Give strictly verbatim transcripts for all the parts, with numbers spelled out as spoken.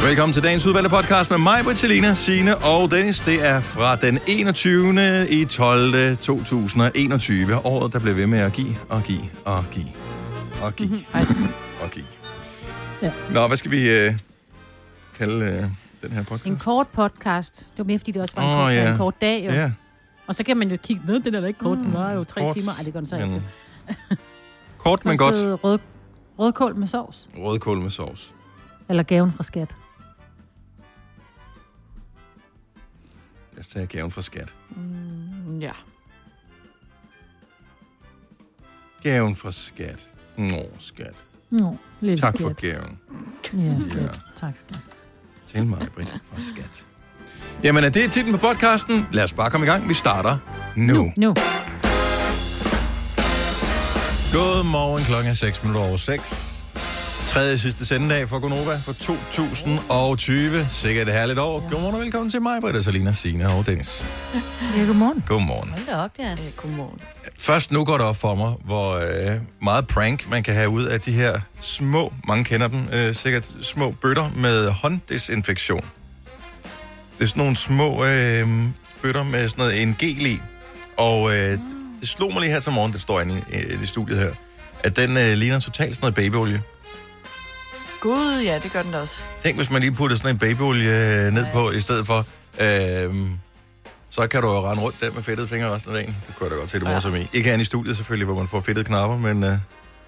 Velkommen til dagens udvalgte podcast med mig, Britt, Selina, Signe og Dennis. Det er fra den enogtyvende i tolvte to tusind og enogtyve. Året, der bliver ved med at give og give og give og give mm-hmm. og give. Ja. Nå, hvad skal vi øh, kalde øh, den her podcast? En kort podcast. Det var mere, fordi det også var en, oh, kort, ja. en kort dag. Jo. Ja. Og så kan man jo kigge ned, den er da ikke kort, den var jo tre kort. timer. Ej, det går den så ikke. Kort, men godt. Rød, rødkål med sovs. Rødkål med sovs. Eller gaven fra skat. Lad os tage gaven fra skat. Mm, ja. Gaven fra skat. Nå, skat. Nå, lidt tak skat. for gaven. Ja, skat. Ja. Tak, skat. Til mig, Britt, fra skat. Jamen, er det titlen på podcasten? Lad os bare komme i gang. Vi starter nu. Nu. nu. Godmorgen, klokken er seks minutter over seks. Tredje sidste sendedag for Gonova for to tusind og tyve. Sikkert et herligt år. Ja. Godmorgen og velkommen til mig, Britt, Selina, Signe og Dennis. Ja, godmorgen. Godmorgen. Hold da op, ja. Øh, godmorgen. Først nu går det op for mig, hvor øh, meget prank man kan have ud af de her små, mange kender dem, øh, sikkert små bøtter med hånddesinfektion. Det er sådan nogle små øh, bøtter med sådan noget en gel i. Og øh, det slog mig lige her til morgen, det står inde i, i studiet her, at den øh, ligner totalt sådan noget babyolie. Gud, ja, det gør den da også. Tænk, hvis man lige putter sådan en babyolie ned på i stedet for. Øh, så kan du jo rende rundt der med fedtede fingre resten af dagen. Det kunne jeg da godt se det morsomt i. Ikke an i studiet selvfølgelig, hvor man får fedtede knapper, men... Øh...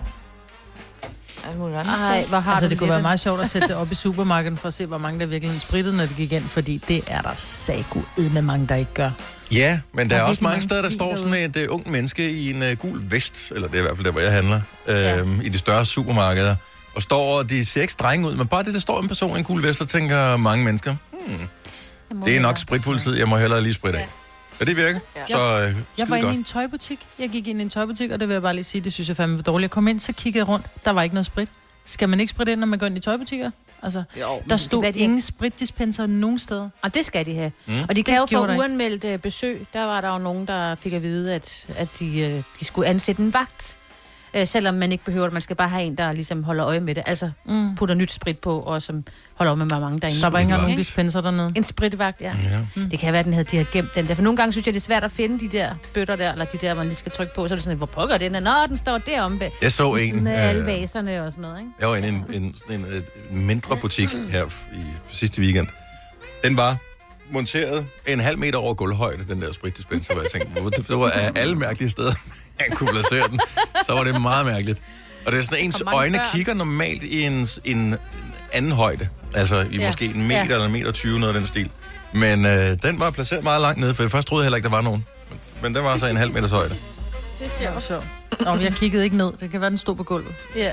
Ej, hvor har altså, det, det kunne være meget sjovt at sætte det op i supermarkedet for at se, hvor mange der virkelig sprittede, når det gik ind, fordi det er der sagu med mange, der ikke gør. Ja, men der, der er, er også mange mange steder, der står sådan et uh, ungt menneske i en uh, gul vest, eller det er i hvert fald der, hvor jeg handler, øh, ja. i de større supermarkeder, og står, og de ser ikke strenge ud, men bare det, der står en person i en gul vest, så tænker mange mennesker, hmm, det er nok spritpolitiet, jeg må hellere lige spritte af. Ja, det virker. Ja. Så øh, jeg var inde godt. i en tøjbutik. Jeg gik ind i en tøjbutik, og det vil jeg bare lige sige, det synes jeg fandme var dårligt. Jeg kom ind, så kiggede jeg rundt. Der var ikke noget sprit. Skal man ikke spritte ind, når man går ind i tøjbutikker? Altså, jo, der stod det, ingen spritdispenser nogen steder. Og det skal de have. Mm. Og de det kan jo få der uanmeldt uh, besøg. Der var der jo nogen, der fik at vide, at, at de, uh, de skulle ansætte en vagt. Uh, selvom man ikke behøver det. Man skal bare have en, der ligesom holder øje med det. Altså mm. putter nyt sprit på, og som holder øje med, hvor mange der er inde. Der var ikke engang nogen dispenser dernede. En spritvagt, ja. ja. Mm. Det kan være, den havde, de har gemt den der. For nogle gange synes jeg, det er svært at finde de der bøtter der, eller de der, man lige skal trykke på. Så er det sådan, hvor pokker den er? Nå, den står deromme bag. Jeg så en... Med alle vaserne og sådan noget, ikke? Jeg var inde i en, en, en, en, en mindre butik her i sidste weekend. Den var monteret en halv meter over gulvhøjde, den der spritdispenser, hvor jeg tænkte, det var af alle mærkelige steder, man kunne placere den. Så var det meget mærkeligt. Og det er sådan, ens øjne børn. Kigger normalt i en, en anden højde. Altså i ja. måske en meter ja. eller en meter tyve, noget af den stil. Men øh, den var placeret meget langt nede, for jeg først troede jeg heller ikke, der var nogen. Men, men den var så en halv meters højde. Det ser jo så. Nå, jeg kiggede ikke ned. Det kan være, den stod på gulvet. Ja.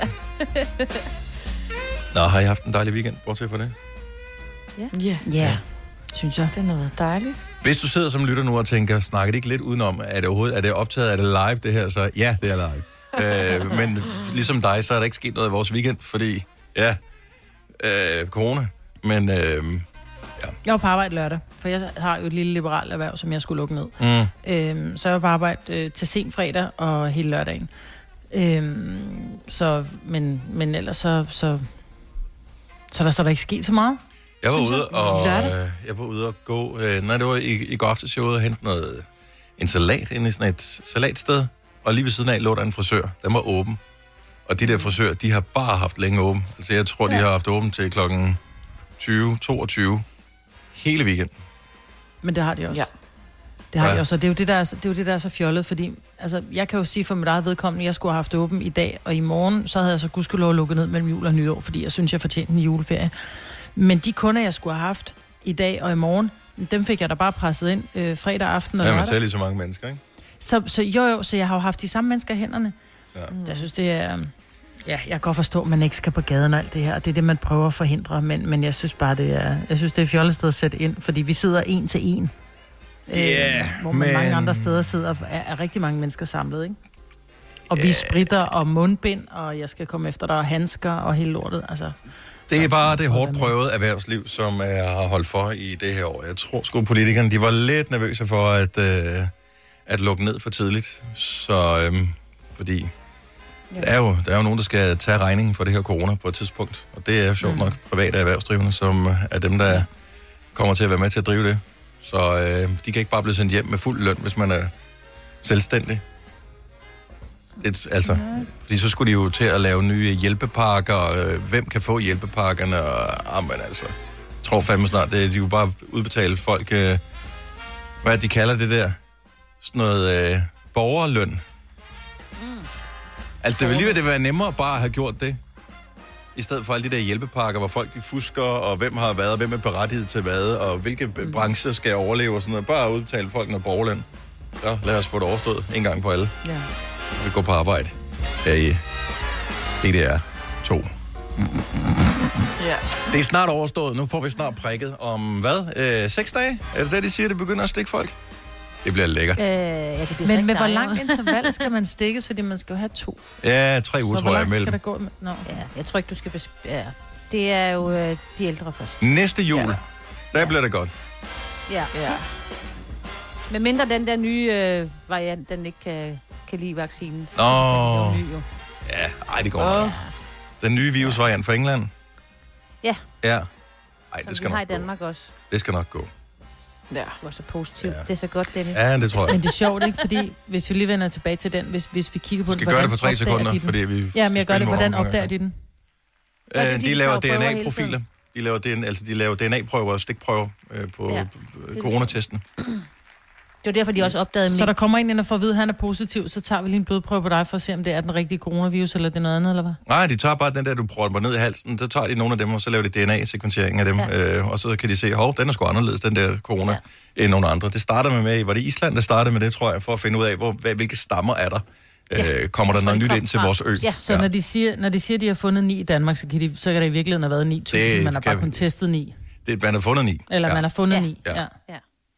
Nå, har I haft en dejlig weekend? Bortset fra det? Ja. Ja. Ja, synes jeg. Den har været dejlig. Hvis du sidder som lytter nu og tænker, snakker det ikke lidt udenom? Er det overhovedet, er det optaget, er det live det her? Så ja, det er live. øh, men ligesom dig, så er der ikke sket noget i vores weekend, fordi, ja, øh, corona. Men, øh, ja. Jeg var på arbejde lørdag, for jeg har jo et lille liberalt erhverv, som jeg skulle lukke ned. Mm. Øhm, så jeg var på arbejde øh, til sen fredag og hele lørdagen. Øhm, så, men, men ellers så, så, så, der, så er der ikke sket så meget. Jeg var ude og, øh, jeg var ude og gå, øh, nej, det var i, i går aftenshowet og hente noget, en salat inde i sådan et salatsted. Og lige ved siden af lå der en frisør. Den var åben. Og de der frisører, de har bare haft længe åben. Altså jeg tror, ja. de har haft åben til klokken tyve toogtyve hele weekenden. Men det har de også. Ja. Det har ja. de også. Det er jo det, der er, det er jo det, der er så fjollet, fordi altså, jeg kan jo sige for mit eget vedkommende, jeg skulle have haft åben i dag, og i morgen, så havde jeg så gudskelov lukket ned mellem jul og nytår, fordi jeg synes, jeg fortjente en juleferie. Men de kunder, jeg skulle have haft i dag og i morgen, dem fik jeg da bare presset ind øh, fredag aften og lørdag. Ja, man tæller lige så mange mennesker, ikke? Så, så jo jo, så jeg har jo haft de samme mennesker i hænderne. Ja. Jeg synes, det er... Ja, jeg kan godt forstå, at man ikke skal på gaden og alt det her. Det er det, man prøver at forhindre, men, men jeg synes bare, det er... Jeg synes, det er fjollet sted at sætte ind, fordi vi sidder en til en. Yeah, øh, hvor man men... mange andre steder sidder, er, er rigtig mange mennesker samlet, ikke? Og yeah. vi spritter og mundbind, og jeg skal komme efter dig, og handsker og hele lortet, altså... Det er bare det hårdt prøvede erhvervsliv, som jeg har holdt for i det her år. Jeg tror sgu, politikerne, de var lidt nervøse for at, øh, at lukke ned for tidligt. Så, øh, fordi Der er, jo, der er jo nogen, der skal tage regningen for det her corona på et tidspunkt. Og det er sjovt mm. nok private erhvervsdrivende, som er dem, der kommer til at være med til at drive det. Så øh, de kan ikke bare blive sendt hjem med fuld løn, hvis man er selvstændig. Et, altså, fordi så skulle de jo til at lave nye hjælpepakker. Øh, hvem kan få hjælpepakkerne? Og, ah, men altså, jeg tror fandme snart, det, de jo bare udbetale folk, øh, hvad de kalder det der? Sådan noget øh, borgerløn. Altså, det vil lige det være nemmere bare at have gjort det, i stedet for alle de der hjælpepakker, hvor folk de fusker, og hvem har været, og hvem er berettiget til hvad, og hvilke mm. brancher skal overleve, og sådan noget. Bare udbetale folk noget borgerløn. Så lad os få det overstået en gang for alle. Ja. Vi går på arbejde her i D D R to. Ja. Det er snart overstået. Nu får vi snart prikket om, hvad? Øh, seks dage? Er det det, de siger, det begynder at stikke folk? Det bliver lækkert. Øh, ja, det bliver Men med hvor lang interval skal man stikkes, fordi man skal jo have to? Ja, tre uger, tror jeg, imellem. Så hvor langt skal der gå? Med? No. Ja, jeg tror ikke, du skal... Besp- ja. Det er jo øh, de ældre først. Næste jul, ja. der ja. bliver det godt. Ja. ja. Men mindre den der nye øh, variant, den ikke kan, kan lide vaccinen. Åh. Oh. Ja, ej, det går oh. nok. Den nye virusvariant fra England. Ja. Ja. Ej, det skal vi nok har i Danmark gå. også. Det skal nok gå. Ja. Det var så positivt. Ja. Det er så godt, Dennis. Ja, det tror jeg. Men det er sjovt, ikke? Fordi hvis vi lige vender tilbage til den, hvis, hvis vi kigger på den, den, gøre det for tre sekunder, de fordi vi... Ja, men jeg gør det, hvordan opdager de den? Øh, de, de laver D N A-profiler. De laver, D N A, altså, de laver D N A-prøver og stikprøver øh, på ja. coronatesten. Det var derfor, de også opdagede... Så der kommer en ind og får at vide, at han er positiv, så tager vi lige en blodprøve på dig for at se, om det er den rigtige coronavirus, eller det er noget andet, eller hvad? Nej, de tager bare den der, du prøver ned i halsen, så tager de nogle af dem, og så laver de D N A-sekvensering af dem, ja. øh, og så kan de se, hov, den er sgu anderledes, den der corona, ja. end nogle andre. Det starter med, med, var det Island, der startede med det, tror jeg, for at finde ud af, hvor, hvilke stammer er der. Ja. Øh, kommer der noget nyt ind til vores ø? Ja. Så ja. når de siger, når de siger, at de har fundet ni i Danmark, så kan, de, så kan der i virkeligheden have været ni tusind, man har bare kun testet ni. Det, man har fundet ni. Eller ja. man har fundet ja. ni, ja. ja. ja.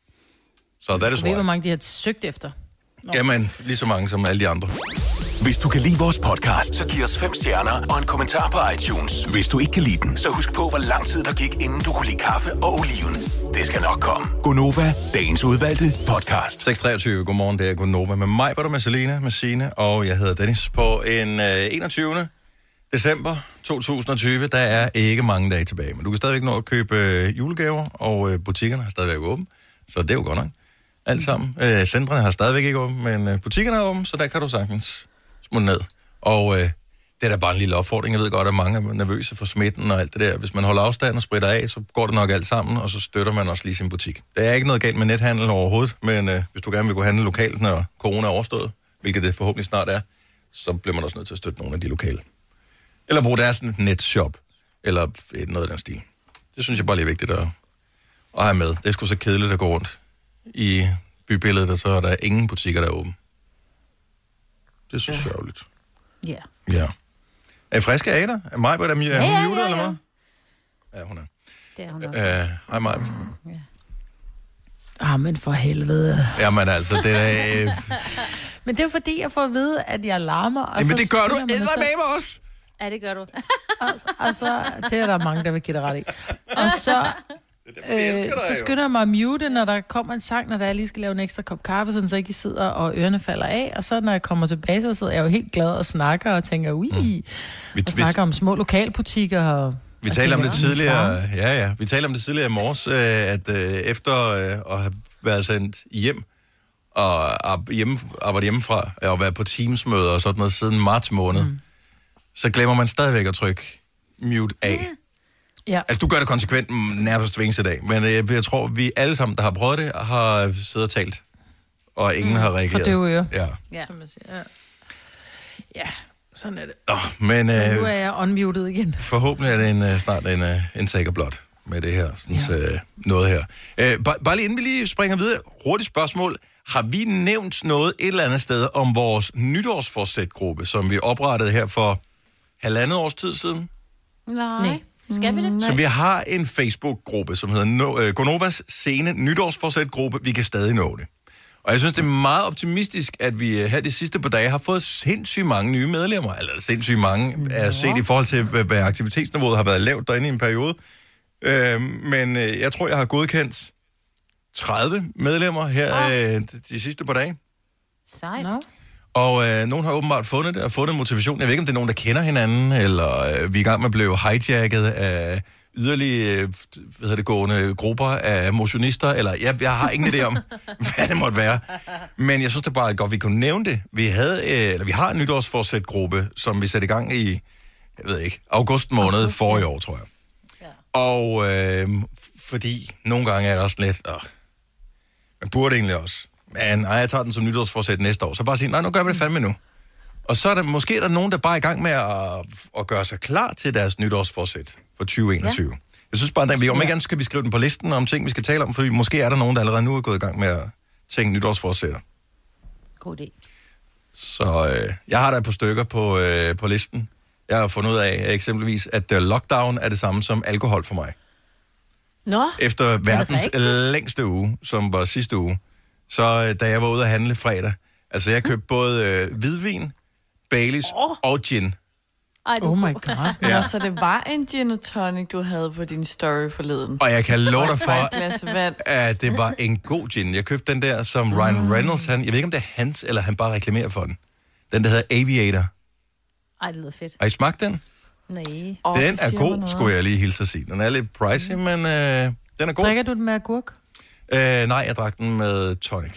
Så der er det så ved, hvor mange de har søgt efter. Nå. Jamen, lige så mange som alle de andre. Hvis du kan lide vores podcast, så giv os fem stjerner og en kommentar på iTunes. Hvis du ikke kan lide den, så husk på, hvor lang tid der gik, inden du kunne lide kaffe og oliven. Det skal nok komme. Gonova, dagens udvalgte podcast. seks treogtyve, godmorgen, det er Gonova med mig, var du med Selina, med Signe, og jeg hedder Dennis. På en øh, enogtyvende december to tusind og tyve, der er ikke mange dage tilbage, men du kan stadigvæk nå at købe øh, julegaver, og øh, butikkerne har stadigvæk åbent, så det er jo godt nok. Alt sammen. Øh, centrene har stadigvæk ikke åbent, men øh, butikkerne er åbent, så der kan du sagtens smutte ned. Og øh, det er da bare en lille opfordring. Jeg ved godt, at mange er nervøse for smitten og alt det der. Hvis man holder afstand og spritter af, så går det nok alt sammen, og så støtter man også lige sin butik. Der er ikke noget galt med nethandel overhovedet, men øh, hvis du gerne vil gå handle lokalt, når corona er overstået, hvilket det forhåbentlig snart er, så bliver man også nødt til at støtte nogle af de lokale. Eller bruge deres netshop, eller noget af den stil. Det synes jeg bare lige er vigtigt at, at have med. Det er sgu så kedeligt at gå rundt i bybilledet, og så er der ingen butikker, der er åbne. Det er så ja. sørgeligt. Ja. Ja. Er I friske af dig? Er Maj, er hun ja, ja, ja, muted, ja. eller hvad? Ja, hun er. Det er hun også. Uh, hej, Maj. Ja. Ah, men for helvede. Jamen altså, det er... Øh... men det er jo fordi, jeg får at vide, at jeg larmer. Og Jamen så det gør du eddermame så... med mig også. Ja, det gør du. og, og så, det er der mange, der vil give dig ret i. Og så... Øh, så skynder jeg mig at mute, når der kommer en sang, når der jeg lige skal lave en ekstra kop kaffe, sådan så ikke I sidder og ørerne falder af. Og så når jeg kommer tilbage, så sidder jeg jo helt glad og snakker og tænker, ui, mm. vi, og snakker vi, om små lokalbutikker. Og, vi talte om det tidligere, ja ja, vi talte om det tidligere i morges, øh, at øh, efter øh, at have været sendt hjem og arbejde hjemme, arbejde hjemmefra og være på Teams-møder og sådan noget siden marts måned, mm. så glemmer man stadigvæk at trykke mute af. Yeah. Ja. Altså, du gør det konsekvent nærmest hver eneste dag, men jeg, jeg tror, vi alle sammen, der har prøvet det, har siddet og talt, og ingen mm. har reageret. For døve ører. Ja. Ja. Ja. Ja, sådan er det. Nå, men, men øh, nu er jeg unmuted igen. Forhåbentlig er det en, snart en, en sag og blot med det her, sådan ja. øh, noget her. Øh, bare, bare lige inden vi lige springer videre, hurtigt spørgsmål. Har vi nævnt noget et eller andet sted om vores nytårsforsætgruppe, som vi oprettede her for halvandet års tid siden? Nej. Nej. Skal vi det? Så vi har en Facebook-gruppe, som hedder no- øh, Gonovas Scene Nytårsforsætgruppe. Vi kan stadig nå det. Og jeg synes, det er meget optimistisk, at vi her de sidste par dage har fået sindssygt mange nye medlemmer. Eller sindssygt mange er set i forhold til, hvad aktivitetsniveauet har været lavt derinde i en periode. Øh, men øh, jeg tror, jeg har godkendt tredive medlemmer her øh, de sidste par dage. Sejt. No. Og øh, nogen har åbenbart fundet det og fundet motivation. Jeg ved ikke, om det er nogen, der kender hinanden, eller øh, vi er i gang med at blive hijacket af yderligere øh, hvad hedder det, gående grupper af motionister, eller jeg, jeg har ingen idé om, hvad det måtte være. Men jeg synes det bare godt, vi kunne nævne det. Vi, havde, øh, eller vi har en nytårsforsæt-gruppe, som vi satte i gang i, jeg ved ikke, august måned forrige år, tror jeg. Ja. Og øh, fordi nogle gange er det også lidt, åh, man burde egentlig også. Men nej, jeg tager den som nytårsforsæt næste år. Så bare sige, nej, nu gør vi det fandme nu. Og så er der måske der nogen, der bare er i gang med at, at gøre sig klar til deres nytårsforsæt for tyve enogtyve. Ja. Jeg synes bare, at vi om ikke andet skal vi skrive den på listen om ting, vi skal tale om, fordi måske er der nogen, der allerede nu er gået i gang med at tænke nytårsforsætter. God idé. Så øh, jeg har der et par stykker på, øh, på listen. Jeg har fundet ud af eksempelvis, at uh, lockdown er det samme som alkohol for mig. Nå? Efter verdens længste uge, som var sidste uge, så da jeg var ude at handle fredag, altså jeg købte både øh, hvidvin, Baileys oh. og gin. Ej, oh my god. Ja. Nå, så det var en gin og tonic, du havde på din story forleden. Og jeg kan love dig for, vand. at det var en god gin. Jeg købte den der, som Ryan Reynolds, han, jeg ved ikke, om det er hans, eller han bare reklamerer for den. Den, der hedder Aviator. Ej, det lyder fedt. Har I smagt den? Nej. Oh, den er god, skulle jeg lige hilse at sige. Den er lidt pricey, men øh, den er god. Drikker du den med agurk? Øh, nej, jeg drak den med tonic.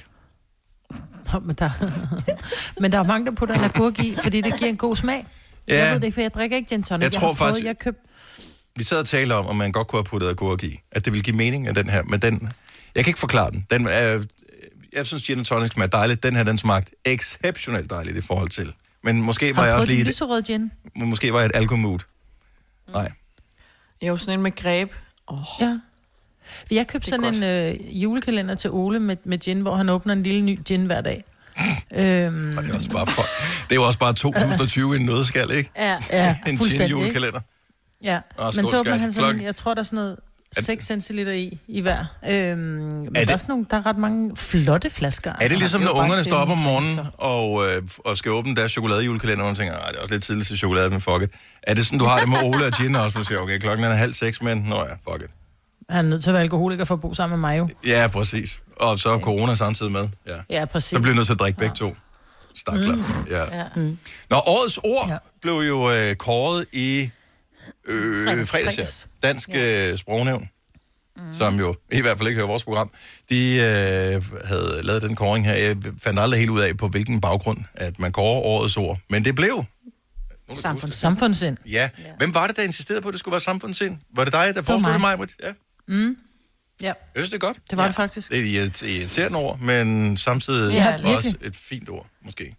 Nå, men, der, men der er mange, der putter en agurk i, fordi det giver en god smag. Ja. Jeg ved det ikke, for jeg drikker ikke gin tonic. Jeg, jeg tror faktisk, prøvet, jeg køb... vi sad og talte om, om man godt kunne have puttet agurk i. At det ville give mening af den her, men den, jeg kan ikke forklare den. den er, jeg synes, gin tonic smager dejligt. Den her, den smagte exceptionelt dejligt i forhold til. Men måske var har jeg også lige... Har lyserød gin? Måske var jeg et alkoholmood. Mm. Nej. Jeg er jo sådan en med greb. Oh. Ja. Jeg købte sådan godt. en øh, julekalender til Ole med, med gin, hvor han åbner en lille ny gin hver dag. øhm... det, er også bare for... det er jo også bare to tusind og tyve i en nødskal, ikke? Ja, ja en gin-julekalender. Ja, oh, men så åbner han sådan, jeg tror, der er sådan noget seks centiliter i, i hver. Øhm, men det... der, er sådan nogle, der er ret mange flotte flasker. Er det altså, ligesom, når ungerne står op om morgenen og, øh, og skal åbne deres chokoladejulekalender, og man tænker, det er også lidt tidligt til chokolade, men fuck it. Er det sådan, du har det med Ole og gin også? Du siger, okay, klokken er halv seks, men nå ja, fuck it. Han er nødt til at være alkoholiker for at bo sammen med mig jo. Ja, præcis. Og så er corona samtidig med. Ja, ja præcis. Så bliver nødt til at drikke begge to. Stakler. Mm. Ja. Ja. Mm. Nå, årets ord ja. blev jo øh, kåret i øh, fredags, ja. Dansk ja. øh, Sprognævn, mm. som jo i hvert fald ikke hører vores program. De øh, havde lavet den kåring her. Jeg fandt aldrig helt ud af, på hvilken baggrund, at man kårer årets ord. Men det blev... Samfund, samfundssind. Ja. ja. Hvem var det, der insisterede på, at det skulle være samfundssind? Var det dig, der foreslog det, mig? Ja. Mm. Ja. Jeg synes, det er godt. Det var ja. det faktisk. Det er et irriterende ord, men samtidig ja, også et fint ord, måske.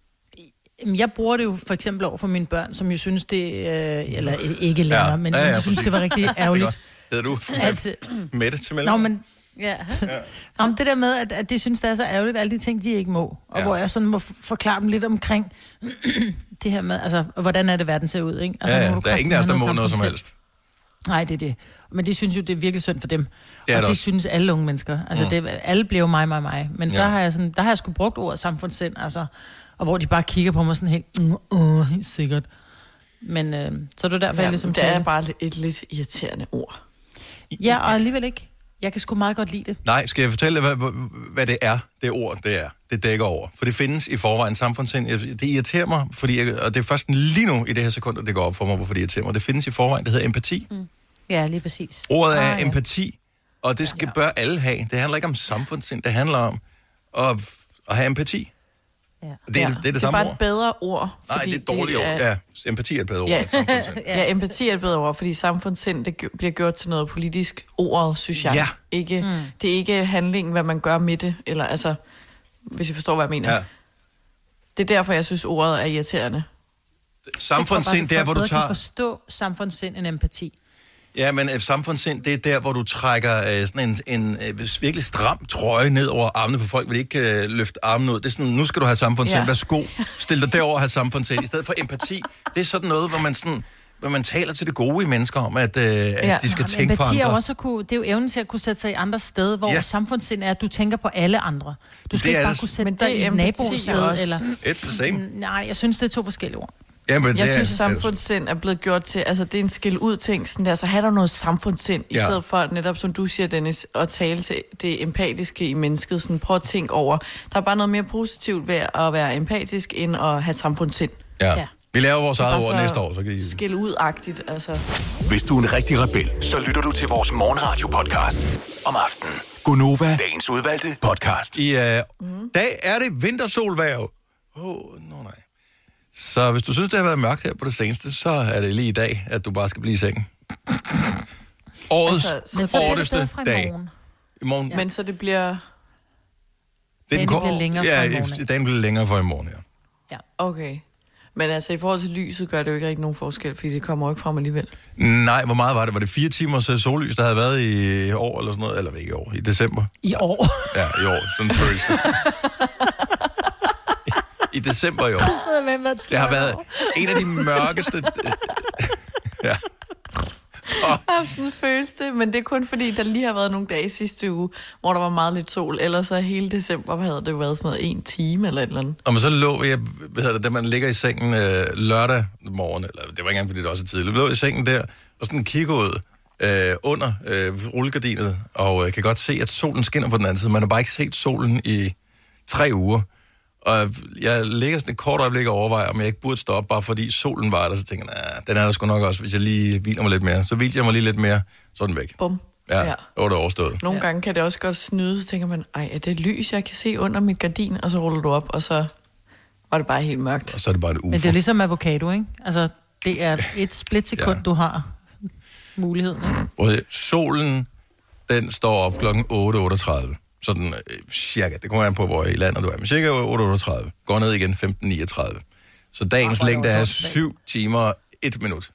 Jeg bruger det jo for eksempel over for mine børn, som jo synes det, øh, eller ikke længere, ja. men ja, ja, jeg synes, det var rigtig ærgerligt. Hedder du at, Mette til mellem? Nå, men... Ja. ja. Om det der med, at, at de synes, det er så ærgerligt, alle de ting, de ikke må. Og ja. hvor jeg sådan må forklare dem lidt omkring det her med, altså, hvordan er det, verden ser ud, ikke? Altså, ja, ja. Der er ingen af os, der må noget som helst. Nej, det er det. Men de synes jo, det er virkelig synd for dem. Det og det også. Synes alle unge mennesker. Altså, mm. det, alle bliver jo mig, mig, mig. Men ja. der har jeg sådan, der har jeg sgu brugt ordet samfundssind, altså, og hvor de bare kigger på mig sådan helt, åh, uh, helt sikkert. Men øh, så er det derfor, ja, jeg ligesom det er bare et lidt irriterende ord. Ja, og alligevel ikke. Jeg kan sgu meget godt lide det. Nej, skal jeg fortælle dig, hvad, hvad det er, det ord, det er? Det dækker over. For det findes i forvejen samfundssind. Det irriterer mig, fordi jeg, og det er først lige nu i det her sekund, det går op for mig, hvorfor det irriterer mig. Det findes i forvejen, det hedder empati. Mm. Ja, lige præcis. Ordet er ah, ja. empati, og det skal ja. bør alle have. Det handler ikke om samfundssind, det handler om at, at have empati. Ja. Det, er, ja. det er det, det samme ord. Det er bare et bedre ord. Nej, det er et dårligt ord. Ja, empati er et bedre ord. Ja. ja, empati er et bedre ord, fordi samfundssind, det bliver gjort til noget politisk ord, synes jeg. Ja. Ikke, mm. Det er ikke handlingen, hvad man gør med det, eller altså, hvis I forstår, hvad jeg mener. Ja. Det er derfor, jeg synes, ordet er irriterende. Samfundssind, det er, hvor du tager... kan forstå samfundssind en empati. Ja, men samfundssind, det er der, hvor du trækker øh, sådan en, en øh, virkelig stram trøje ned over armene på folk, vil ikke øh, løfte armene ud. Det er sådan, nu skal du have samfundssind, ja. Værsgo, stil dig derover og have samfundssind. I stedet for empati, det er sådan noget, hvor man sådan... hvor man taler til det gode i mennesker om, at, øh, at ja. de skal ja, tænke på andre. Er også at kunne, det er jo evnen til at kunne sætte sig i andre steder, hvor ja. samfundssind er, at du tænker på alle andre. Du skal ikke bare det, kunne sætte dig i et nabosted. Eller... It's the same. Nej, jeg synes, det er to forskellige ord. Jamen, jeg det synes, er, samfundssind er blevet gjort til, altså det er en skil ud ting, sådan der, så have der noget samfundssind, i ja. stedet for netop, som du siger, Dennis, at tale til det empatiske i mennesket, sådan prøv at tænke over. Der er bare noget mere positivt ved at være empatisk, end at have samfundssind. Ja. ja. Vi laver vores eget ord så næste år, så kan I... skil ud-agtigt, altså. Hvis du er en rigtig rebel, så lytter du til vores morgenradio-podcast om aftenen. Gunova, dagens udvalgte podcast. I uh, mm. dag er det vintersolvejr. Åh, oh, no, nej. Så hvis du synes, det har været mørkt her på det seneste, så er det lige i dag, at du bare skal blive i sengen. Årets altså, hårdeste dag. I morgen. I morgen. Ja. Men så det bliver... Det er den bliver længere ja, for i morgen. Ja, dagen bliver længere for i morgen, ja. Ja. Okay. Men altså, i forhold til lyset gør det jo ikke rigtig nogen forskel, fordi det kommer jo ikke frem alligevel. Nej, hvor meget var det? Var det fire timers sollys, der havde været i år eller sådan noget? Eller ikke i år, i december? I år? Ja, i år. Sådan føles det. I december i år. Det har været en af de mørkeste... ja. Og... sådan føles det, men det er kun fordi, der lige har været nogle dage sidste uge, hvor der var meget lidt sol. Ellers så hele december havde det jo været sådan noget en time eller et eller andet. Og man så lå, jeg ved det, da man ligger i sengen øh, lørdag morgen, eller det var ikke engang, fordi det også er tidligt, lå i sengen der, og sådan kigger ud øh, under øh, rullegardinet, og øh, kan godt se, at solen skinner på den anden side. Man har bare ikke set solen i tre uger. Og jeg ligger sådan et kort øjeblik og overvejer, om jeg ikke burde stoppe, bare fordi solen var der, så tænker jeg, nah, den er der sgu nok også, hvis jeg lige hviler mig lidt mere. Så hviler jeg mig lige lidt mere, så er den væk. Bum. Ja, ja. Det var det overstået. Nogle ja. gange kan det også godt snyde, så tænker man, ej, er det lys, jeg kan se under mit gardin? Og så ruller du op, og så var det bare helt mørkt. Og så er det bare et ufo. Men det er ligesom avocado, ikke? Altså, det er et splitsekund, ja. du har muligheden, ikke? Solen, den står op klokken otte otteogtredive. Sådan øh, cirka, det kommer an på, hvor i landet du er, men cirka otte otteogtredive. Går ned igen femten niogtredive. Så dagens ja, længde er syv timer og et minut.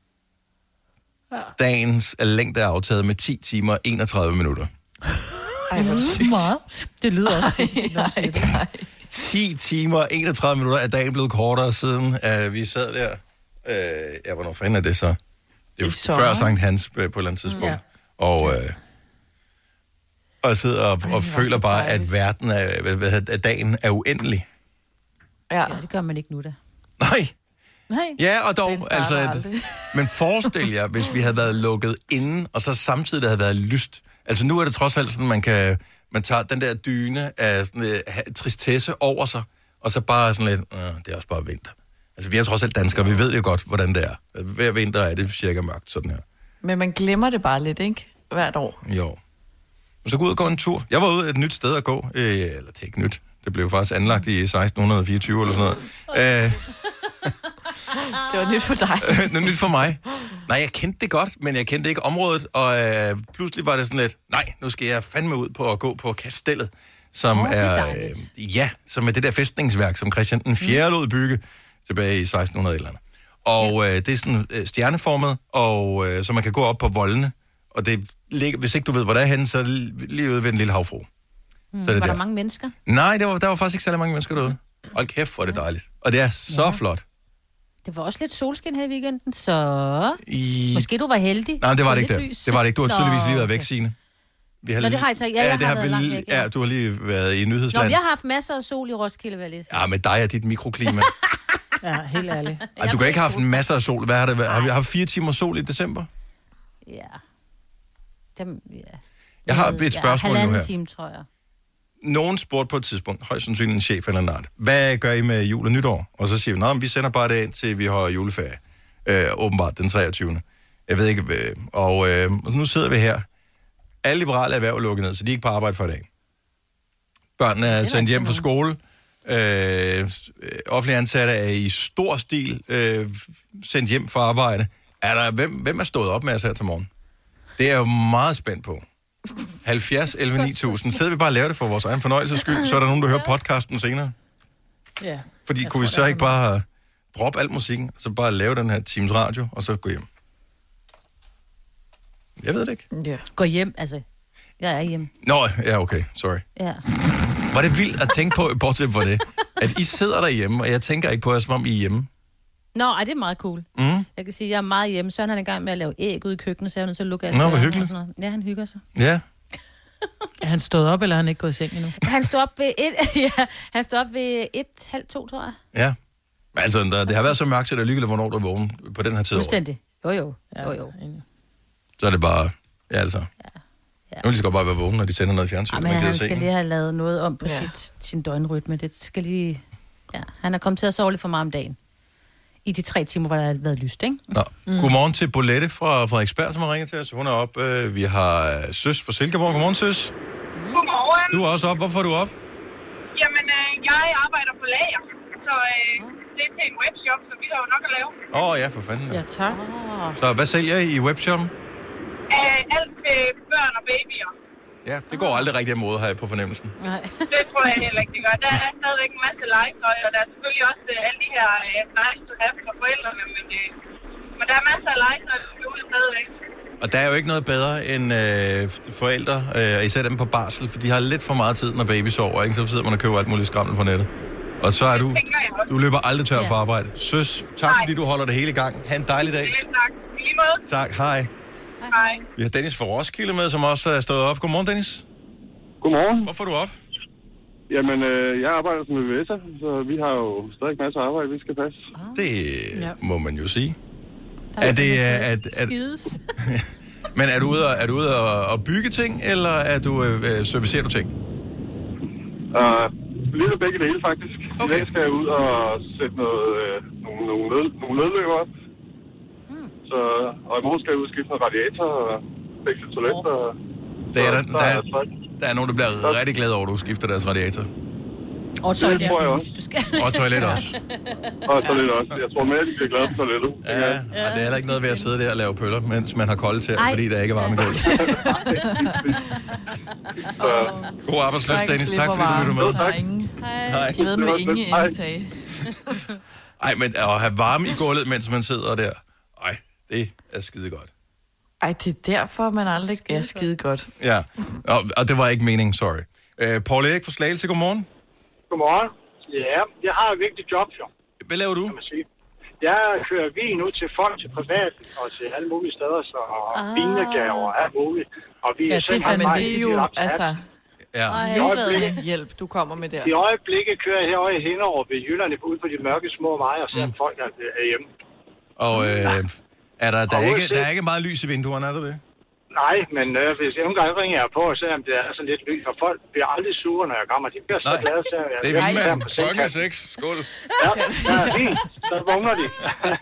Ja. Dagens længde er aftaget med ti timer og enogtredive minutter. Ej, hvor det meget. Det lyder også sindssygt. ti timer og enogtredive minutter er dagen blevet kortere, siden uh, vi sad der. Uh, ja, hvornår fanden er det så? Det er jo før Sankt Hans på et eller andet tidspunkt. Ja. Og... Uh, Og jeg sidder og, Ej, og føler bare, at verden er, hvad, hvad, at dagen er uendelig. Ja. ja, det gør man ikke nu da. Nej. Nej. Ja, og dog, altså, at, men forestil jer, hvis vi havde været lukket inden, og så samtidig der havde været lyst. Altså nu er det trods alt sådan, man kan, man tager den der dyne af sådan, uh, tristesse over sig, og så bare sådan lidt, uh, det er også bare vinter. Altså vi er trods alt danskere, vi ved jo godt, hvordan det er. Hver vinter er det cirka mørkt, sådan her. Men man glemmer det bare lidt, ikke? Hvert år. Jo. Og så gå ud og gå en tur. Jeg var ude et nyt sted at gå. Øh, eller det er ikke nyt. Det blev faktisk anlagt i seksten fireogtyve eller sådan noget. Øh, det var nyt for dig. det var nyt for mig. Nej, jeg kendte det godt, men jeg kendte ikke området. Og øh, pludselig var det sådan lidt, nej, nu skal jeg fandme ud på at gå på Kastellet, som oh, er, øh, ja, som er det der fæstningsværk, som Christian den fjerde lod bygge tilbage i seksten hundrede eller andet. Og øh, det er sådan øh, stjerneformet, og øh, så man kan gå op på voldene. Og det ligger, hvis ikke du ved, hvor det er henne, så er det lige ude ved en lille havfru. Mm, så er det var der. der mange mennesker? Nej, der var, der var faktisk ikke særlig mange mennesker derude. Hold kæft, hvor er det dejligt. Og det er så ja. flot. Det var også lidt solskin her i weekenden, så I... måske du var heldig. Nej, det var det ikke der. Det var det ikke. Du har tydeligvis lige været væk, Signe. Vi har Nå, lige... det har jeg så. Ja, jeg ja, det har, har været langt væk. Ja. ja, du har lige været i nyhedsland. Nå, jeg har haft masser af sol i Roskilde, hvad jeg Ja, men dig er dit mikroklima. ja, helt ærligt. Ej, du kan ikke have haft masser af sol. Hvad har det været? Har vi haft fire timer sol i december? Ja. Dem, ja. Jeg har et spørgsmål ja, nu her. Time, tror jeg. Nogen spurgte på et tidspunkt, højst sandsynligt en chef eller en art, hvad gør I med jul og nytår? Og så siger vi, nej, vi sender bare det ind til, vi har juleferie. Øh, åbenbart den treogtyvende Jeg ved ikke, øh, og øh, nu sidder vi her. Alle liberale erhverv er lukket ned, så de er ikke på arbejde for i dag. Børnene er sendt hjem fra skole. Øh, offentlige ansatte er i stor stil øh, sendt hjem fra arbejde. Er der, hvem, hvem er stået op med os her til morgen? Det er jeg jo meget spændt på. halvfjerds elleve ni tusind Sidder vi bare og laver det for vores egen fornøjelses skyld, så er der nogen, der hører podcasten senere. Ja. Fordi kunne vi så ikke bare droppe al musikken, så bare lave den her Teams radio, og så gå hjem? Jeg ved det ikke. Ja. Gå hjem, altså. Jeg er hjemme. Nå, ja, okay. Sorry. Ja. Var det vildt at tænke på, bortset på det, at I sidder derhjemme, og jeg tænker ikke på jer, som om I er hjemme? Nå, ej, det er meget cool. Mm. Jeg kan sige, at jeg er meget hjemme. Søren han er i gang med at lave æg ude i køkkenet, så jeg er nødt til at lukke alt. Nå, hvor hyggeligt. Ja, han hygger sig. Ja. Er han stået op, eller er han ikke gået i seng endnu? Han stod op ved et, ja, han stod op ved et, halv to, tror jeg. Ja. Altså, der, det har været så mørkt, så det er ligegyldigt, hvornår du er vågen på den her tid. Fuldstændig. Jo, jo. jo, jo. Så er det bare... Ja, altså... Ja. Ja. Nu vil de skal bare være vågen, når de sender noget fjernsyn. Ja, men han skal lige have lavet noget om på ja. sit, sin døgnrytme. Det skal lige... Ja, han er kommet til at sove lidt for meget om dagen. I de tre timer, hvor der har været lyst, ikke? Nå. Mm. Godmorgen til Bolette fra Frederiksberg, som har ringet til os. Hun er op. Øh, vi har Søs fra Silkeborg. Godmorgen, Søs. Godmorgen. Du er også op. Hvorfor er du op? Jamen, øh, jeg arbejder på lager, så øh, det er til en webshop, så vi har jo nok at lave. Åh oh, ja, for fanden. Ja, tak. Så hvad sælger I i webshoppen? Øh, alt til børn og babyer. Ja, det går aldrig rigtig imod her på fornemmelsen. Nej. Det tror jeg heller ikke, det gør. Der er stadigvæk en masse legetøj, og der er selvfølgelig også øh, alle de her øh, nice to have for forældrene, men, øh, men der er masser af legetøj, der skal ud stadigvæk. Og der er jo ikke noget bedre end øh, forældre, øh, især dem på barsel, for de har lidt for meget tid, når baby sover, ikke? Så sidder man og køber alt muligt skrammel på nettet. Og så er du, du løber aldrig tør for arbejde. Søs, tak fordi du holder det hele i gang. Ha' en dejlig dag. Tak. I lige måde. Tak, hej. Hej. Vi har Dennis fra Roskilde med, som også er stået op. Godmorgen, Dennis. Godmorgen. Hvorfor er du op? Jamen, øh, jeg arbejder som V V S'er, så vi har jo stadig masser af arbejde, vi skal passe. Det Ja. må man jo sige. Er det... Er, er, er, men er du ude, at, er du ude at, at bygge ting, eller er du, øh, servicerer du ting? Uh, lidt af begge dele, faktisk. Okay. I dag skal jeg ud og sætte noget, øh, nogle, nogle, nød, nogle nødløber op. Mm. Så, og i morgen skal jeg ud og skifte noget radiator og fikse et toilet. Oh. Og, der, er, der, der, der, er, er, der er nogen, der bliver ja. rigtig glade over, at du skifter deres radiator. Og toilet, tror jeg det, også. du skal. Og toilet også. og toilet også. Jeg tror mere, at de bliver glade for toilettet. Ja, ja. Og det er heller ikke noget ved at sidde der og lave pøller, mens man har kolde til, fordi der ikke er varme i gulvet. God arbejdsløst, Dennis. Tak fordi du lytter med. Der er ingen. Hej. Glæde med ingen indtag. Ej, men at have varme i gulvet, mens man sidder der, ej, det er skide godt. Ej, det er derfor, man aldrig er skide godt. Ja, og, og det var ikke meningen, sorry. Uh, Paul Erik fra Slagelse, godmorgen. Godmorgen. Ja, jeg har et vigtigt job, jo. Hvad laver du? Kan man sige. Jeg kører vin ud til folk, til privat og til alle mulige steder, så Ah. vinegaver og alt muligt. Og vi Ja, er det er, men det er jo, altså, Ja. livreddende hjælp, du kommer med der. I øjeblikket kører jeg herovre i Hinderup ved Jylland ud på de mørke små veje og ser mm. folk, der er hjemme. Og øh, er der, der, Og er ikke, uanset- der er ikke meget lys i vinduerne, er der det? Nej, men øh, hvis jeg nogle gange ringer jeg på, og ser, om det er sådan lidt lys, og folk bliver aldrig sure, når jeg kommer. De bliver så Nej. glade til, at jeg Det er jeg vildt, er mand. på Klokken er sengen. seks. Skål. Ja, ja, fint. Så vågner de.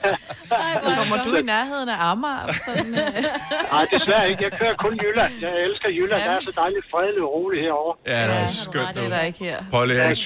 Kommer du i nærheden af Amager? Sådan, øh... Nej, desværre ikke. Jeg kører kun Jylland. Jeg elsker Jylland. Der er så dejligt fredeligt og roligt herovre. Ja, det er Ja, skønt. det er der ikke her. Paul Erik,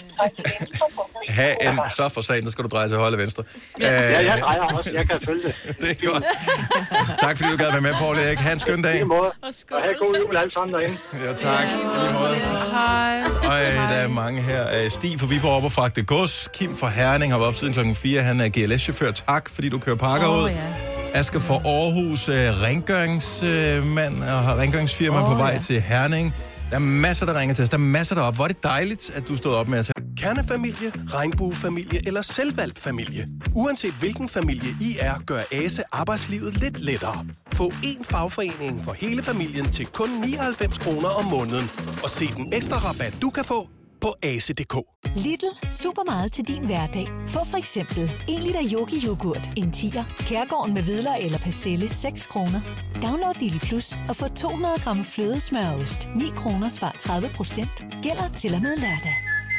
ha' en, så for sagen, så skal du dreje til højre eller venstre. Ja, jeg drejer også. Jeg kan følge det. Det er godt. Tak fordi du gad være med, Paul Erik. Ha' en skøn dag. På en måde. Og have god jul alle sammen derinde. Ja, tak. I lige måde. Hej. Og øh, der er mange her. Øh, Stig fra Viborg op og fragte gods. Kim fra Herning har været op siden klokken fire. Han er G L S-chauffør. Tak, fordi du kører pakker Åh, ud. ja. Asger fra Aarhus, øh, rengøringsmand og har rengøringsfirma Åh, på vej ja. til Herning. Der er masser, der ringer til os. Der er masser deroppe. Hvor er det dejligt, at du stod op med os. Kernefamilie, regnbuefamilie eller selvvalgt familie. Uanset hvilken familie I er, gør Ase arbejdslivet lidt lettere. Få én fagforening for hele familien til kun nioghalvfems kroner om måneden. Og se den ekstra rabat, du kan få på ase punktum d k. Lidl. Super meget til din hverdag. Få for eksempel en liter yogi-yoghurt, en tiger. Kærgården med hvidløg eller persille, seks kroner. Download Lidl Plus og få to hundrede gram flødesmørost, ni kroner spar tredive procent. Gælder til og med lørdag.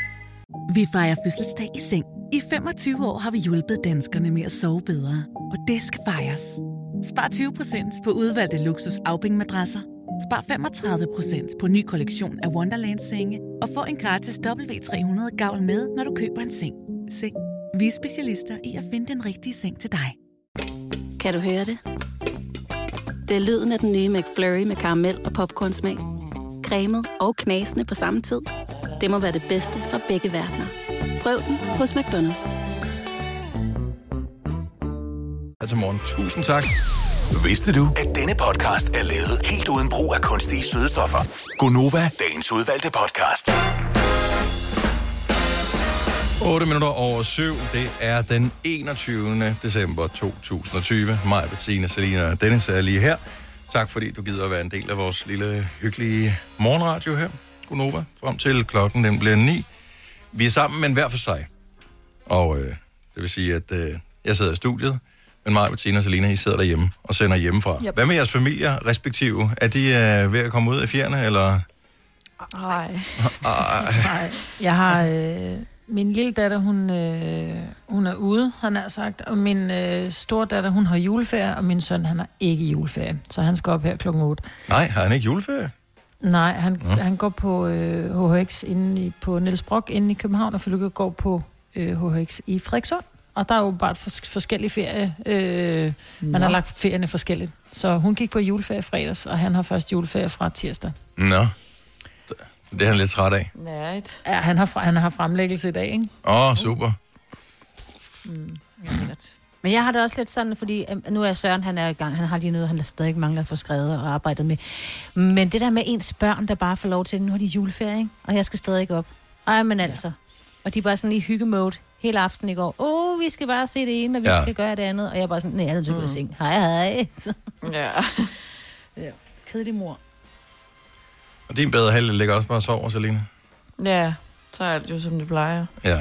Vi fejrer fødselsdag i seng. I femogtyve år har vi hjulpet danskerne med at sove bedre. Og det skal fejres. Spar tyve procent på udvalgte luksus afbængmadrasser. Spar femogtredive procent på ny kollektion af Wonderland-senge. Og få en gratis W tre hundrede gavl med, når du køber en seng. Seng. Vi er specialister i at finde den rigtige seng til dig. Kan du høre det? Det er lyden af den nye McFlurry med karamel og popcornsmag. Cremet og knasende på samme tid. Det må være det bedste fra begge verdener. Prøv den hos McDonald's. Altså morgen. Tusind tak. Vidste du, at denne podcast er lavet helt uden brug af kunstige sødestoffer? Gonova, dagens udvalgte podcast. otte minutter over syv. Det er den enogtyvende december to tusind og tyve. Mig, Bettina, Selina og Dennis er lige her. Tak fordi du gider at være en del af vores lille, hyggelige morgenradio her. Gonova, frem til klokken den bliver ni. Vi er sammen, men hver for sig. Og øh, Det vil sige, at øh, jeg sidder i studiet, men mig, Bettina og Selina, I sidder derhjemme og sender hjemmefra. Yep. Hvad med jeres familier respektive? Er de øh, ved at komme ud af fjerne, eller? Nej. Nej. Jeg har... Øh, min lille datter, hun, øh, hun er ude, han har sagt, og min øh, store datter, hun har juleferie, og min søn, han har ikke juleferie, så han skal op her klokken otte. Nej, har han ikke juleferie? Nej, han, ja. han går på øh, H H X inde i, på Niels Brock inde i København, og Fylke går på øh, H H X i Frederikssund. Og der er jo bare fors- forskellige ferie. Øh, man har lagt ferierne forskelligt. Så hun gik på juleferie fredags, og han har først juleferie fra tirsdag. Nå. Det er han lidt træt af. Right. Ja, han har, han har fremlæggelse i dag, ikke? Åh, oh, super. Mm, Men jeg har det også lidt sådan, fordi nu er Søren, han er i gang, han har lige noget, han stadig mangler at få skrevet og arbejdet med. Men det der med ens børn, der bare får lov til, nu har de juleferie, ikke? Og jeg skal stadig ikke op. Ej, men altså. Ja. Og de er bare sådan i hyggemode hele aften i går. Åh, oh, vi skal bare se det ene, og vi ja. skal gøre det andet. Og jeg er bare sådan, nej, jeg er nødt til at gå i seng. Hej, hej. Ja. Ja. Kedelig mor. Og din bedre halvdel ligger også bare og sover, Selina? Ja, så er det jo, som det plejer. Ja.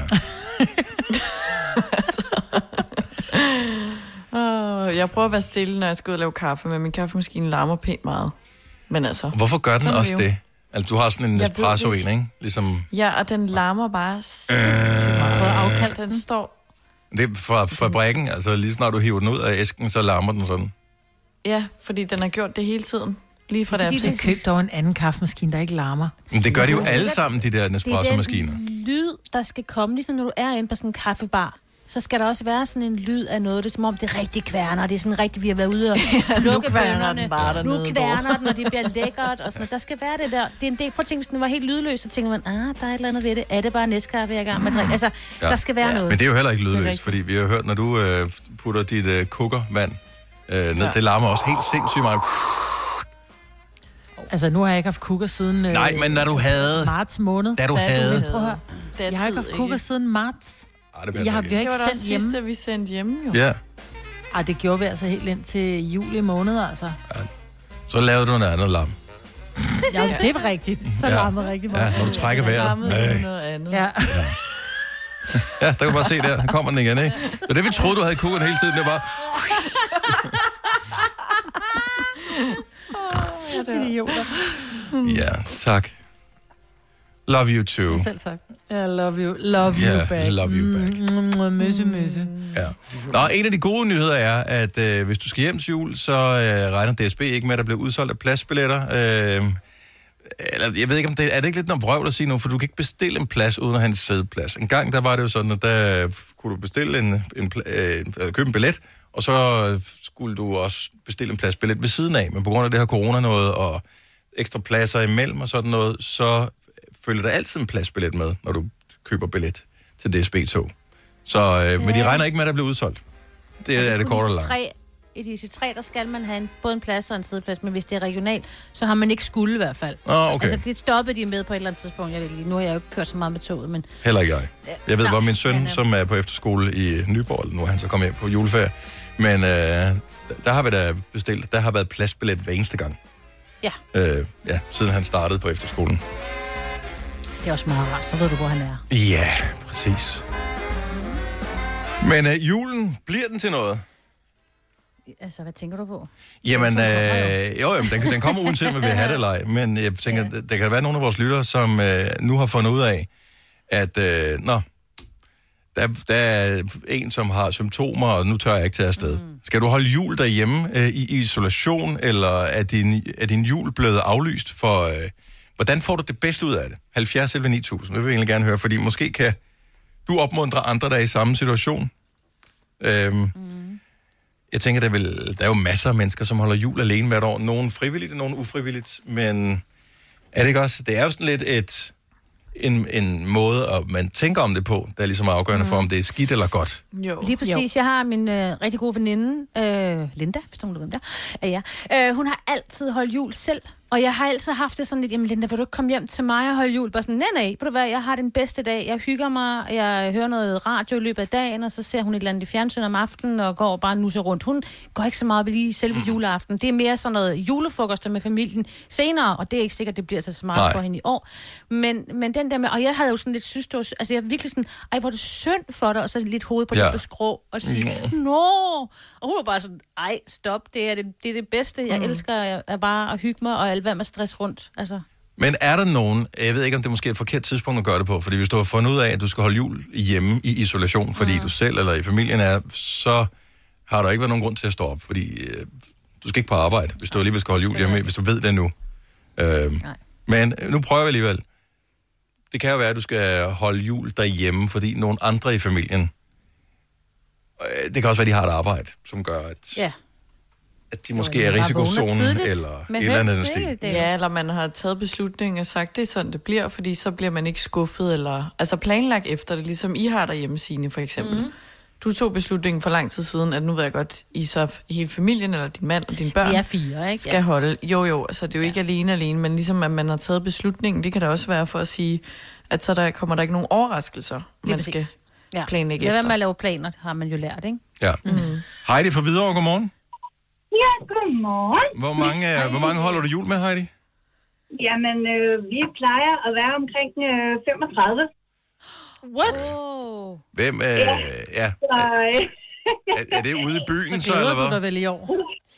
oh, jeg prøver at være stille, når jeg skal ud og lave kaffe, men min kaffemaskine larmer pænt meget. Men altså... Hvorfor gør den også det? Altså, du har sådan en espresso en, ikke? Ligesom... Ja, og den larmer bare sindssygt meget. Både afkaldt, den står... Det er fra fabrikken, altså lige snart du hiver den ud af æsken, så larmer den sådan. Ja, fordi den har gjort det hele tiden. Lige fra fordi det købte dog en anden kaffemaskine, der ikke larmer. Men det gør de jo alle sammen, de der Nespresso-maskiner. Det er den lyd, der skal komme, ligesom når du er inde på sådan en kaffebar. Så skal der også være sådan en lyd af noget, det er som om det er rigtig kværner, det er sådan rigtig, vi har været ude og lukke bønnerne. Nu kværner den, og det bliver lækkert, og sådan. Der skal være det der. Det er en del, prøv at tænke, hvis den var helt lydløs, så tænker man, ah, der er et eller andet ved det. Er det bare næstkaffe, jeg er i gang med at drikke? Altså, ja. Der skal være ja. noget. Men det er jo heller ikke lydløst, fordi vi har hørt, når du øh, putter dit øh, kukkervand øh, ned, ja. det larmer også helt sindssygt meget. Altså, nu har jeg ikke haft kukker siden... Øh, Nej, men når du havde... Marts måned. Da du havde... Prøv at høre. Jeg har ikke haft kukker siden marts. Ej, det, jeg har det var ikke det sendt hjemme. sidste, vi sendte hjemme, jo. Ja. Ej, det gjorde vi altså helt ind til juli måned, altså. Ja. Så lavede du noget andet larm. Ja, det var rigtigt. Så ja. larmede rigtig meget. Ja, når du trækker vejret. Nej. Noget andet. Ja. Ja. Ja, der kan du bare se der. Der kommer den igen, ikke? Så det vi troede, du havde kukken hele tiden, det var... Åh, oh, idioter. Ja, tak. Love you too. Selv tak. I love you. Love yeah, you back. love you back. Mm, møsse, møsse. Ja. Nå, en af de gode nyheder er, at øh, hvis du skal hjem til jul, så øh, regner D S B ikke med, at der bliver udsolgt af pladsbilletter. Øh, eller, jeg ved ikke, om det er det ikke lidt noget vrøvl at sige nu, for du kan ikke bestille en plads uden at have en sædeplads. En gang der var det jo sådan, at der kunne du bestille en, en, øh, købe en billet, og så skulle du også bestille en pladsbillet ved siden af. Men på grund af det her corona noget, og ekstra pladser imellem og sådan noget, så følger der altid en pladsbillet med, når du køber billet til D S B-tog. Så, øh, ja. Men de regner ikke med, at der bliver udsolgt. Det er, er det kort og langt. I D C tre, der skal man have en, både en plads og en sædeplads, men hvis det er regionalt, så har man ikke skulle i hvert fald. Oh, okay. Altså, det stoppede de med på et eller andet tidspunkt. Jeg ved ikke, nu har jeg jo ikke kørt så meget med toget, men... Heller ikke jeg. Jeg ved, Nå, hvor min søn, men, øh... som er på efterskole i Nyborg, nu er han så kommet hjem på juleferie, men øh, der har vi da bestilt, der har været pladsbillet hver eneste gang. Ja. Øh, ja, siden han startede på efterskolen. Det er også meget rart, så ved du, hvor han er. Ja, præcis. Men øh, julen, bliver den til noget? Altså, hvad tænker du på? Jamen, øh, jo, jamen, den, den kommer uanset, om vi vil have det eller ej. Men jeg tænker, ja. der kan være nogle af vores lyttere, som øh, nu har fundet ud af, at øh, nå, der, der er en, som har symptomer, og nu tør jeg ikke tage afsted. Mm. Skal du holde jul derhjemme øh, i isolation, eller er din, er din jul blevet aflyst for... Øh, hvordan får du det bedste ud af det? halvfjerds elleve ni tusind, det vil jeg egentlig gerne høre, fordi måske kan du opmuntre andre, der er i samme situation. Øhm, mm. Jeg tænker, der er, vel, der er jo masser af mennesker, som holder jul alene hvert år. Nogle frivilligt og nogle ufrivilligt, men er det ikke også? Det er jo sådan lidt et, en, en måde, at man tænker om det på, der er ligesom afgørende mm. for, om det er skidt eller godt. Jo. Lige præcis. Jo. Jeg har min øh, rigtig gode veninde, øh, Linda, hvis du ved, hvem der er. Ja. Øh, hun har altid holdt jul selv, Og jeg har altid haft det sådan lidt, jamen Linda, vil du ikke komme hjem til mig og holde jul? Bare sådan, nej, nej, ved du hvad, jeg har den bedste dag. Jeg hygger mig, jeg hører noget radio i løbet af dagen, og så ser hun et eller andet i fjernsyn om aftenen, og går bare nusser rundt. Hun går ikke så meget op i lige selve juleaften. Det er mere sådan noget julefrokoster med familien senere, og det er ikke sikkert, det bliver så meget nej. For hende i år. Men, men den der med, og jeg havde jo sådan lidt synes, det var, altså jeg virkelig sådan, ej, hvor er det synd for dig, og så lidt hoved på ja. Det skrå, og sige, mm. nå, og hun var bare sådan, ej, stop, det er det, det, er det bedste, jeg mm. elsker er bare at hygge mig, og alt hvad med stress rundt, altså. Men er der nogen, jeg ved ikke, om det er måske et forkert tidspunkt at gøre det på, fordi hvis du har fundet ud af, at du skal holde jul hjemme i isolation, fordi mm. du selv eller i familien er, så har der ikke været nogen grund til at stå op, fordi øh, du skal ikke på arbejde, hvis du alligevel skal holde jul hjemme, hvis du ved det nu. Øh, men nu prøver vi alligevel. Det kan jo være, at du skal holde jul derhjemme, fordi nogle andre i familien, øh, det kan også være, at de har et arbejde, som gør, at... Ja. at de måske jo, er i risikozonen, eller et eller andet stil. Ja, eller man har taget beslutningen og sagt, det er sådan, det bliver, fordi så bliver man ikke skuffet, eller altså planlagt efter det, ligesom I har derhjemme, Signe, for eksempel. Mm. Du tog beslutningen for lang tid siden, at nu ved jeg godt, I så hele familien, eller din mand og dine børn, vi er fire, ikke? skal ja. holde. Jo, jo, altså det er jo ja. ikke alene alene, men ligesom at man har taget beslutningen, det kan da også være for at sige, at så der kommer der ikke nogen overraskelser, man skal ja. planlægge efter. Ja, hvad man laver planer, det har man jo lært, ikke? Ja. Mm. Heidi fra Hvidovre, godmorgen. Ja, godmorgen. Hvor mange, hvor mange holder du jul med, Heidi? Jamen, øh, vi plejer at være omkring øh, femogtredive. What? Oh. Hvem, øh, ja. ja. Så, øh. er, er det ude i byen, så, så eller hvad? Så vel i år?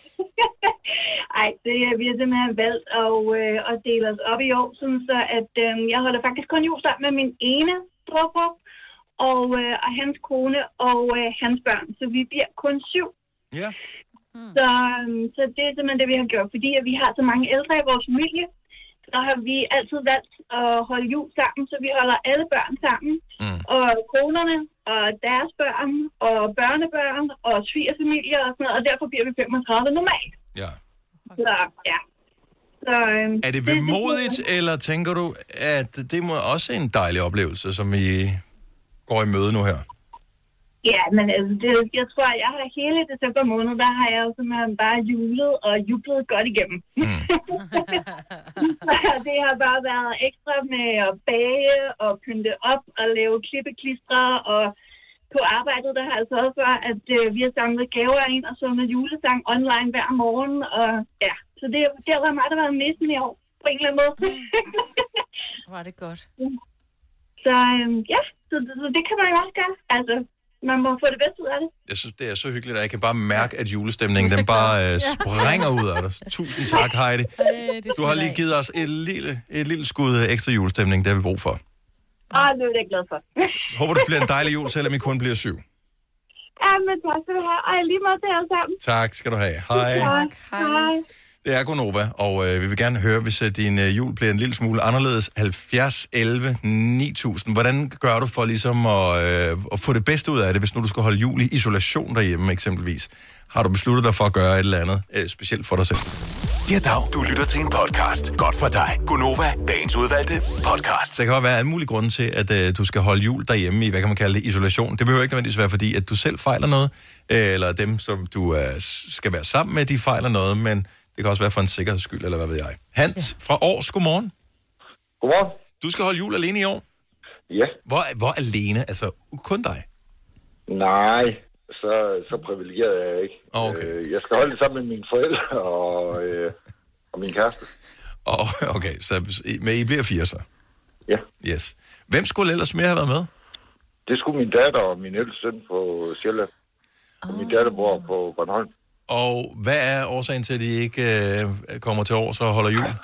Ej, det er vi har simpelthen valgt at, øh, at dele os op i år, sådan så at øh, jeg holder faktisk kun jul sammen med min ene bror og, øh, og hans kone og øh, hans børn. Så vi bliver kun syv. Ja. Mm. Så, så det er simpelthen det, vi har gjort. Fordi at vi har så mange ældre i vores familie, så har vi altid valgt at holde jul sammen, så vi holder alle børn sammen. Mm. Og konerne, og deres børn, og børnebørn, og svigerfamilier og sådan noget, og derfor bliver vi femogtredive normalt. Ja. Så, ja. Så, øhm, er det vemodigt, det, eller tænker du, at det må også en dejlig oplevelse, som I går i møde nu her? Ja, men altså, det, jeg tror, at jeg har hele december måned, der har jeg jo simpelthen bare julet og jublet godt igennem. Mm. Det har bare været ekstra med at bage og pynte op og lave klippeklistre, og på arbejdet, der har altså også været, at øh, vi har samlet gaver ind og sunget julesang online hver morgen, og ja, så det, det har været mig, der har været næsten i år, på en eller anden måde. Var det godt. Så øhm, ja, så, så det kan man jo også gøre, altså. Man må få det bedste ud af det. Jeg synes, det er så hyggeligt, at jeg kan bare mærke, at julestemningen, den bare øh, springer ud af dig. Tusind tak, Heidi. Du har lige givet os et lille, et lille skud ekstra julestemning, det har vi brug for. Ah, det er jeg glad for. Håber, det bliver en dejlig jul, selvom I kun bliver syv. Ja, men tak skal du have. Ej, lige meget til jer sammen. Tak skal du have. Hej. Tak. Hej. Det er Gonova, og øh, vi vil gerne høre, hvis øh, din øh, jul bliver en lille smule anderledes. halvfjerds elleve ni tusind. Hvordan gør du for ligesom at, øh, at få det bedste ud af det, hvis nu du skal holde jul i isolation derhjemme eksempelvis? Har du besluttet dig for at gøre et eller andet øh, specielt for dig selv? Ja, dag. Du lytter til en podcast. Godt for dig. Gonova, dagens udvalgte podcast. Så der kan jo være alle mulige grunde til, at øh, du skal holde jul derhjemme i, hvad kan man kalde det, isolation. Det behøver ikke nødvendigvis være, fordi at du selv fejler noget, øh, eller dem, som du øh, skal være sammen med, de fejler noget, men det kan også være for en sikkerheds skyld, eller hvad ved jeg. Hans ja. fra Års, godmorgen. Godmorgen. Du skal holde jul alene i år? Ja. Hvor, hvor alene? Altså, kun dig? Nej, så, så privilegeret er jeg ikke. Okay. Jeg skal holde det sammen med mine forældre og, øh, og min kæreste. Oh, okay, så men I bliver fire så? Ja. Yes. Hvem skulle ellers mere have været med? Det skulle min datter og min ældste søn på Sjælland. Og oh. min datter bor på Bornholm. Og hvad er årsagen til, at de ikke øh, kommer til års og holder jul?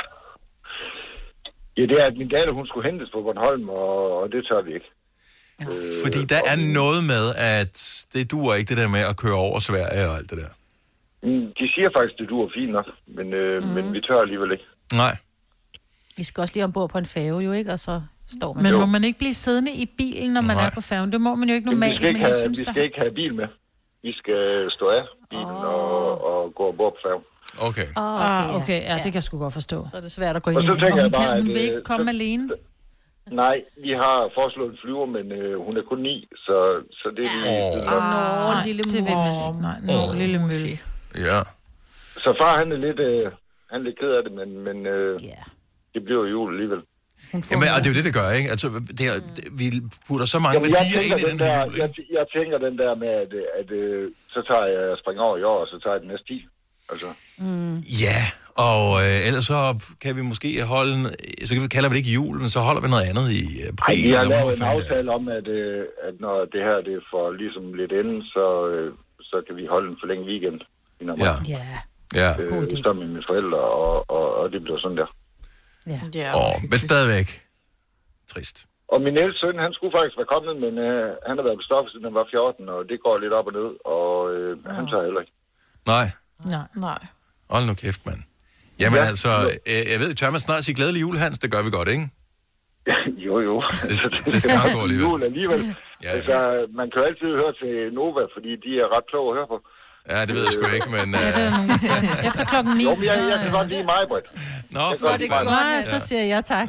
Ja, det er, at min datter, hun skulle hentes på Bornholm, og, og det tør vi ikke. Ja. Øh, Fordi der er noget med, at det duer ikke det der med at køre over Sverige og alt det der. De siger faktisk, det duer fint nok, men, øh, mm. men vi tør alligevel ikke. Nej. Vi skal også lige ombord på en færge jo, ikke? Og så står man... Men må man ikke blive siddende i bilen, når man Nej. er på færgen? Det må man jo ikke normalt, men, vi skal ikke men jeg have, synes, vi skal der... ikke have bil med. Vi skal stå af bilen oh. og, og gå ombord på færgen. Okay. Oh, okay, ah, okay. Ja, det kan jeg sgu godt forstå. Så er det svært at gå ind i det. Og så kan bare, hun vil at, ikke komme så, alene? Nej, vi har foreslået en flyver, men øh, hun er kun ni, så, så det er lige... Åh, oh, lille mor. Nej, nå, lille mølle. Ja. Så far, han er lidt... Øh, han er lidt ked af det, men, men øh, yeah. det bliver jo jul alligevel. Jamen, og det er jo det, det gør, ikke? Altså, det er, det, vi putter så mange Jamen, værdier ind i den, den her der, jul. jeg, jeg tænker den der med, at, at, at så tager jeg, jeg springer over i år, og så tager jeg den næste ti. Altså. Mm. Ja, og øh, ellers så kan vi måske holde, en, så kan vi kalder vi det ikke jul, men så holder vi noget andet i april. Ej, vi har lavet en aftale om, at, øh, at når det her det får ligesom lidt inden, så, øh, så kan vi holde en forlænget weekend. Ja. Ja. Ja. Øh, sammen med mine forældre, og, og, og det bliver sådan der. Ja. Ja, Åh, men stadigvæk trist. Og min ældste søn, han skulle faktisk være kommet, men øh, han har været på stoffet, siden han var fjorten, og det går lidt op og ned, og øh, oh. han tager heller ikke. Nej. Nej. Nej. Hold nu kæft, mand. Jamen Ja. altså, øh, jeg ved, tør man snart sige glædelig jul, Hans? Det gør vi godt, ikke? jo, jo. Det, det skal nok gå alligevel. Jul alligevel. Ja, ja. Altså, man kan jo altid høre til Nova, fordi de er ret kloge at høre på. Ja, det ved jeg sgu ikke, men... Ja, det er nogen, der siger. Efter klokken ni, Jo, men jeg, så... jeg kan godt lide mig, Britt. Nå, for det er Nej, så siger jeg tak.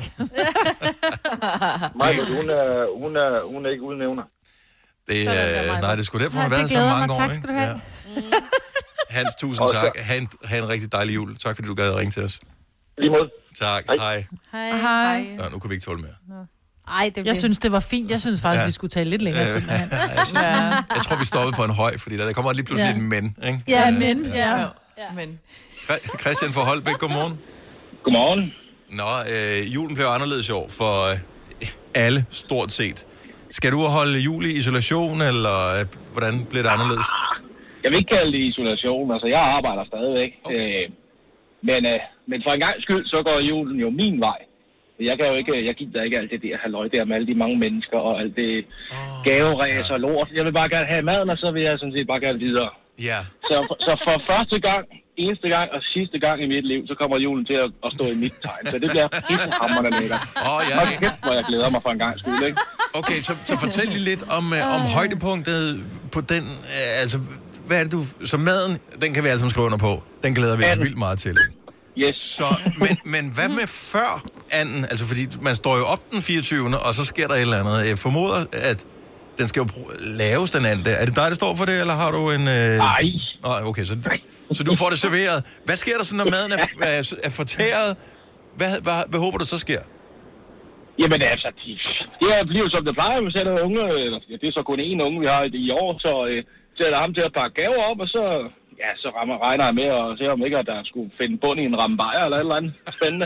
Mig, hun er, hun, er, hun er ikke udnævner. Det, øh, nej, det er sgu derfor, hun har Nej, været det så glæder mange mig. år, Tak ikke? skal du have. Hans, tusind Også tak. Ha' en, ha' en rigtig dejlig jul. Tak, fordi du gad at ringe til os. Lige måde. Tak. Hej. Hej. Hej. Hej. Så nu kunne vi ikke tåle mere. Ej, det Jeg synes, det var fint. Jeg synes faktisk, Ja. vi skulle tage lidt længere tid med Hans. Ja. Jeg tror, vi stoppede på en høj, fordi der kommer lige pludselig Ja. en men, ikke? Ja, men. Ja. Ja. Men Chri- Christian fra Holbæk, godmorgen. Godmorgen. Nå, øh, julen blev anderledes i år for øh, alle, stort set. Skal du holde jul i isolation, eller øh, hvordan bliver det anderledes? Jeg vil ikke kalde det isolation. Altså, jeg arbejder stadigvæk. Okay. Øh, men, øh, men for en gang skyld, så går julen jo min vej. Jeg kan jo ikke, jeg gider ikke alt det der halløj der med alle de mange mennesker og alt det oh, gaveræs ja. og lort. Jeg vil bare gerne have maden, og så vil jeg sådan set bare gerne videre. Ja. Så, så for første gang, eneste gang og sidste gang i mit liv, så kommer julen til at, at stå i mit tegn. Så det bliver pissehamrende lækkert. Åh, ja. Og kæft, hvor jeg glæder mig for en gang skyld, ikke? Okay, så, så fortæl lige lidt om, øh, om højdepunktet på den, øh, altså, hvad er det du, så maden, den kan vi alle sammen skrive under på. Den glæder vi os vildt meget til, ikke? Yes. Så, men, men hvad med før anden? Altså, fordi man står jo op den fireogtyvende og så sker der et eller andet. Jeg formoder, at den skal jo laves den anden. Er det dig, der står for det, eller har du en... Øh... Nej. Nå, okay, så, så du får det serveret. Hvad sker der så, når maden er, er, er fortæret? Hvad, hvad, hvad håber du så sker? Jamen altså, de, det er bliver som det plejer. Vi sætter unge, eller, ja, det er så kun én unge, vi har i, i år, så øh, sætter ham til at pakke gaver op, og så, ja, så rammer, regner jeg med at se, om ikke, at der skulle finde bund i en ramme bajer eller et eller andet spændende.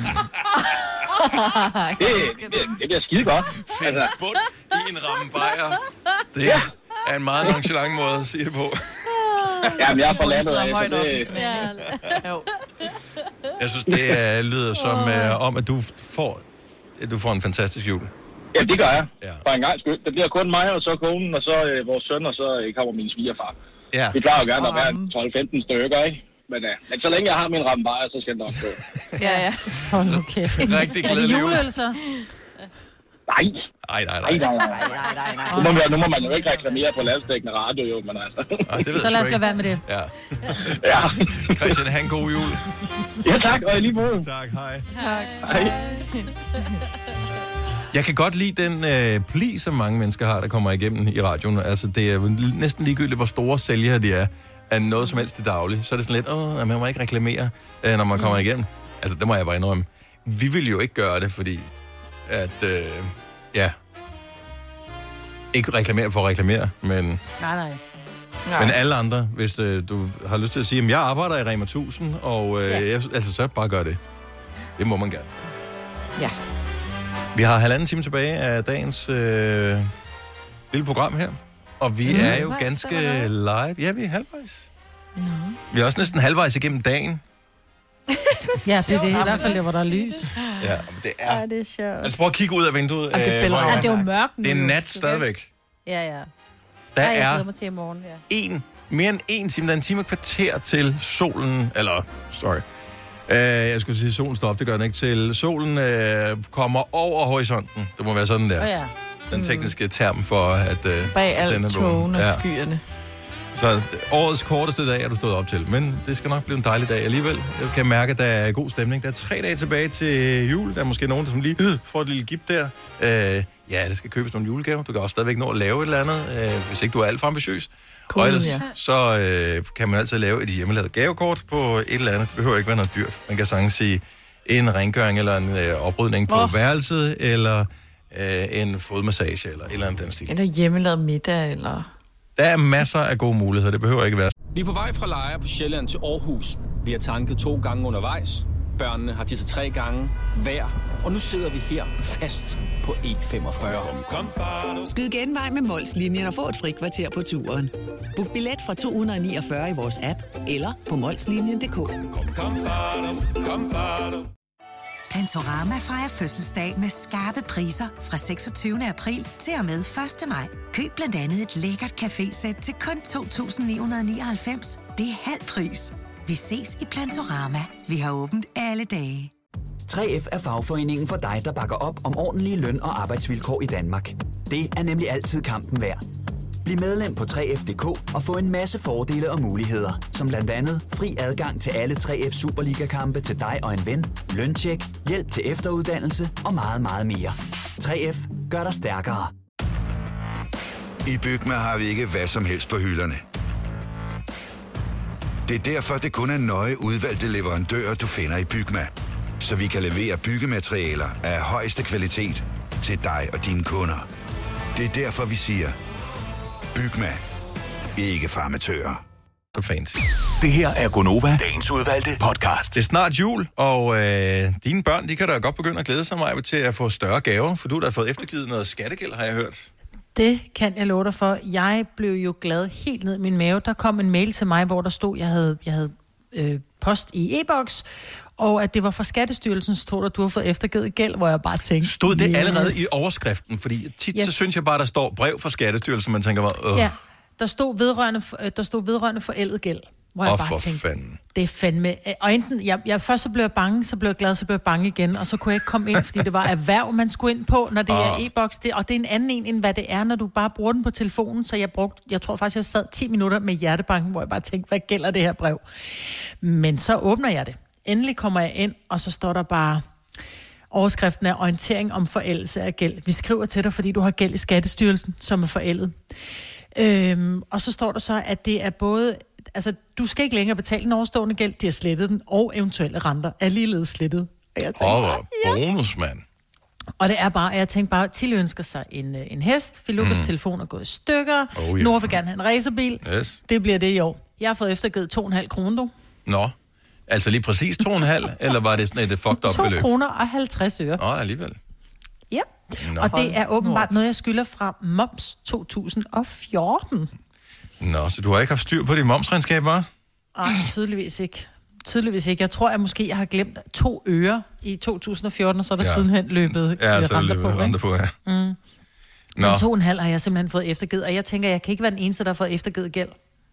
det, det, det bliver skide godt. Find altså. Bund i en ramme bajer. Det ja. er en meget nonchalant måde at sige det på. Jamen, jeg er fra landet af, højt så op det... i sådan en. Jo. Jeg synes, det uh, lyder som uh, om, at du får, at du får en fantastisk jul. Ja, det gør jeg. Ja. For en gang skyld. Det bliver kun mig, og så konen, og så øh, vores søn, og så øh, kommer min svigerfar. Ja. Det plejer jo gerne at være tolv femten stykker, ikke? Men, øh, men så længe jeg har min ramme bajer, så skal det nok gå. Ja, ja. Hold nu kæft. Rigtig Er det glædelig jul. juleøl så? Nej. Nej, nej, Nej, nej. nej, nej, nej, nej. Nu må, man, nu må man jo ikke reklamere på landsdækkende radio, jo, men altså. Ej, det ved Så jeg lad os sgu lade være ikke. med det. Ja. Ja. Christian, have en god jul. Ja, tak, og i lige måde. Tak, hej. Tak. Hej. Jeg kan godt lide den øh, pli, som mange mennesker har, der kommer igennem i radioen. Altså, det er jo næsten ligegyldigt, hvor store sælgere de er af noget som helst i daglig. Så er det sådan lidt, åh, man må ikke reklamere, øh, når man kommer igennem. Altså, det må jeg bare indrømme. Vi vil jo ikke gøre det, fordi at, øh, ja, ikke reklamere for at reklamere, men, Nej, nej. Nej. men alle andre, hvis øh, du har lyst til at sige, at jeg arbejder i Rema tusind, og øh, Ja. jeg, altså, så bare gør det. Det må man gerne. Ja. Vi har halvanden time tilbage af dagens øh, lille program her. Og vi mm, er jo halvvejs, ganske eller live. Ja, vi er halvvejs. Nå. Vi er også næsten halvvejs igennem dagen. Ja, det er det. I hvert fald, der hvor der er lys. Ja, men det er... Ja, det er sjovt. Altså, prøv at kigge ud af vinduet. Og det øh, billeder. Maja. Ja, det er jo mørkt nu. Det er jo. nat stadigvæk. Ja, ja. Der Ej, jeg er glæder mig til i morgen, ja. en, mere end en time, der er en time og kvarter til solen, eller, sorry, øh, jeg skulle sige, solen står op, det gør den ikke, til solen øh, kommer over horisonten. Det må være sådan der. Åh, ja. Den tekniske term for, at øh, Bag den er alt vågen. tågen og Ja. skyerne. Så årets korteste dag er du stået op til, men det skal nok blive en dejlig dag alligevel. Jeg kan mærke, at der er god stemning. Der er tre dage tilbage til jul. Der er måske nogen, der som lige øh, får et lille gift der. Øh, ja, det skal købes nogle julegaver. Du kan også stadigvæk nå at lave et eller andet, øh, hvis ikke du er alt for ambitiøs. Cool, og ellers ja. så øh, kan man altid lave et hjemmelavet gavekort på et eller andet. Det behøver ikke være noget dyrt. Man kan sagtens sige en rengøring eller en øh, oprydning på oh. værelset, eller øh, en fodmassage, eller et eller andet den stil. Eller hjemmelavet middag, eller... Der er masser af gode muligheder. Det behøver ikke være. Vi er på vej fra Lejre på Sjælland til Aarhus. Vi har tanket to gange undervejs. Børnene har tisset tre gange hver. Og nu sidder vi her fast på E femogfyrre. Skyd genvej med Mols-linjen og få et fri kvarter på turen. Book billet fra to hundrede og niogfyrre i vores app, eller på molslinjen punktum d k. Plantorama fejrer fødselsdag med skarpe priser fra seksogtyvende april til og med første maj. Køb blandt andet et lækkert cafésæt til kun to tusind ni hundrede nioghalvfems. Det er halv pris. Vi ses i Plantorama. Vi har åbent alle dage. tre F er fagforeningen for dig, der bakker op om ordentlige løn- og arbejdsvilkår i Danmark. Det er nemlig altid kampen værd. Bliv medlem på tre F punktum d k og få en masse fordele og muligheder, som blandt andet fri adgang til alle tre F Superliga-kampe til dig og en ven, løntjek, hjælp til efteruddannelse og meget, meget mere. tre F gør dig stærkere. I Bygma har vi ikke hvad som helst på hylderne. Det er derfor, det kun er nøje udvalgte leverandører, du finder i Bygma. Så vi kan levere byggematerialer af højeste kvalitet til dig og dine kunder. Det er derfor, vi siger... Bygma. Ikke farmatører. Så fancy. Det her er Gonova, dagens udvalgte podcast. Det er snart jul, og øh, dine børn, de kan da godt begynde at glæde sig meget til at få større gaver, for du har da fået eftergivet noget skattegæld, har jeg hørt. Det kan jeg love dig for. Jeg blev jo glad helt ned i min mave. Der kom en mail til mig, hvor der stod, jeg havde, jeg havde øh, post i e-boks, og at det var fra Skattestyrelsen, så stod der, du har fået eftergivet gæld, hvor jeg bare tænkte... Stod det yes. allerede i overskriften? Fordi tit yes. så synes jeg bare, der står brev fra Skattestyrelsen, man tænker bare... Øh. Ja, der stod vedrørende, der stod vedrørende forældet gæld, hvor jeg oh, bare tænkte... Fanden. Det er fandme... Og enten, jeg, jeg, først så blev jeg bange, så blev jeg glad, så blev jeg bange igen, og så kunne jeg ikke komme ind, fordi det var erhverv, man skulle ind på, når det oh. er e-boks, det, og det er en anden en, end hvad det er, når du bare bruger den på telefonen, så jeg brugte, jeg tror faktisk, jeg sad ti minutter med hjertebanken, hvor jeg bare tænkte, hvad gælder det her brev? Men så åbner jeg det. Endelig kommer jeg ind, og så står der bare, overskriften er orientering om forældelse af gæld. Vi skriver til dig, fordi du har gæld i Skattestyrelsen, som er forældet. Øhm, og så står der så, at det er både, altså du skal ikke længere betale den overstående gæld, de har slettet den, og eventuelle renter er ligeledes slettet. Og jeg tænkte Åh, bare, ja. bonus, mand. Og det er bare, jeg tænkte bare, Tilly ønsker sig en, en hest, Filukas mm. telefon er gået i stykker, oh, yeah. Nora vil gerne have en racerbil, yes. det bliver det i år. Jeg har fået eftergivet to komma fem kroner, du. Nå. Altså lige præcis to komma fem, eller var det sådan et fucked up beløb? to kroner og halvtreds øre. Nå, alligevel. Ja, Nå. Og det er åbenbart noget, jeg skylder fra Moms to tusind og fjorten. Nå, så du har ikke haft styr på dit momsregnskab, hva'? Nej, tydeligvis ikke. Tydeligvis ikke. Jeg tror, at måske jeg har glemt to øre i to tusind og fjorten, og så er der ja. sidenhen løbet ja, så renter løbet på. Renter på, ja. Mm. Men to og en halv har jeg simpelthen fået eftergivet, og jeg tænker, jeg kan ikke være den eneste, der har fået eftergivet gæld.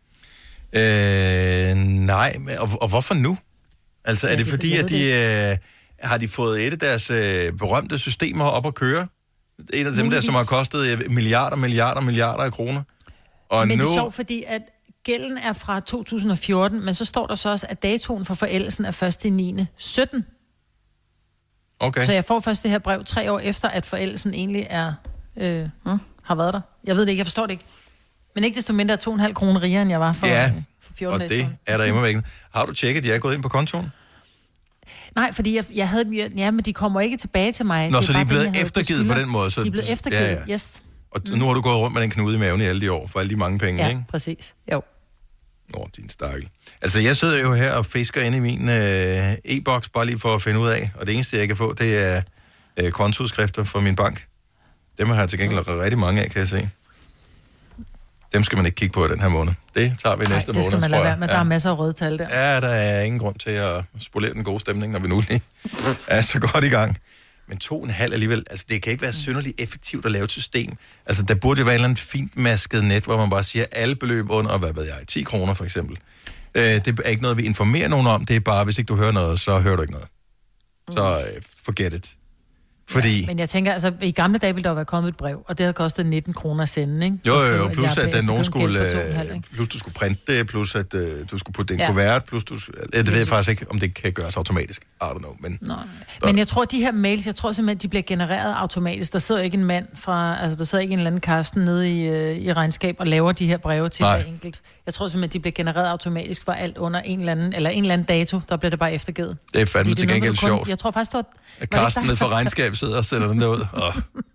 Øh, nej, og, og hvorfor nu? Altså, ja, er det, det fordi, at de, øh, har de fået et af deres øh, berømte systemer op at køre? Et af dem der, som har kostet milliarder, milliarder, milliarder af kroner. Og men nu... det er sjovt, fordi at gælden er fra to tusind og fjorten, men så står der så også, at datoen for forældelsen er første niende sytten. Okay. Så jeg får først det her brev tre år efter, at forældelsen egentlig er, øh, hmm, har været der. Jeg ved det ikke, jeg forstår det ikke. Men ikke desto mindre to komma fem kroner rigere, end jeg var for, ja, for fjorten og dage. det er der imod væggen. Har du tjekket, at de er gået ind på kontoen? Nej, fordi jeg, jeg havde... Ja, men de kommer ikke tilbage til mig. Nå, det så de er blevet den, eftergivet på den måde? Så... De er blevet eftergivet, ja, ja. Yes. Og mm. nu har du gået rundt med den knude i maven i alle de år, for alle de mange penge, ja, ikke? Ja, præcis. Jo. Nå, din stakkel. Altså, jeg sidder jo her og fisker inde i min øh, e-boks, bare lige for at finde ud af, og det eneste, jeg kan få, det er øh, kontoudskrifter fra min bank. Dem har jeg til gengæld mm. rigtig mange af, kan jeg se. Dem skal man ikke kigge på i den her måned. Det tager vi Ej, næste måned, tror jeg. det skal man lade være med. Der ja. er masser af røde tal der. Ja, der er ingen grund til at spolere den gode stemning, når vi nu lige er så godt i gang. Men to og en halv alligevel, altså det kan ikke være synderligt effektivt at lave et system. Altså der burde jo være et eller andet fint masket net, hvor man bare siger alle beløb under, hvad ved jeg, ti kroner for eksempel. Øh, det er ikke noget, vi informerer nogen om, det er bare, hvis ikke du hører noget, så hører du ikke noget. Så uh, forget it. Fordi... Ja, men jeg tænker, altså i gamle dage ville der jo være kommet et brev, og det havde kostet nitten kroner at sende, ikke? Jo, jo, jo, Skulle, plus at, at nogen skulle, halv, plus du skulle printe det, plus at uh, du skulle putte det i en Ja. kuvert, plus du... Ja, det ved jeg faktisk ikke, om det kan gøres automatisk. I don't know, men... Nej. Men jeg tror, de her mails, jeg tror simpelthen, de bliver genereret automatisk. Der sidder ikke en mand fra, altså der sidder ikke en eller anden Karsten nede i, øh, i regnskab og laver de her breve til hver enkelt. Jeg tror simpelthen, de bliver genereret automatisk for alt under en eller anden, eller en eller anden dato, der bliver det bare eftergivet. Det er fandme til gengæld kun, sjovt. Jeg tror faktisk, det var... At Karsten nede fra regnskab sidder og sætter den derud. Og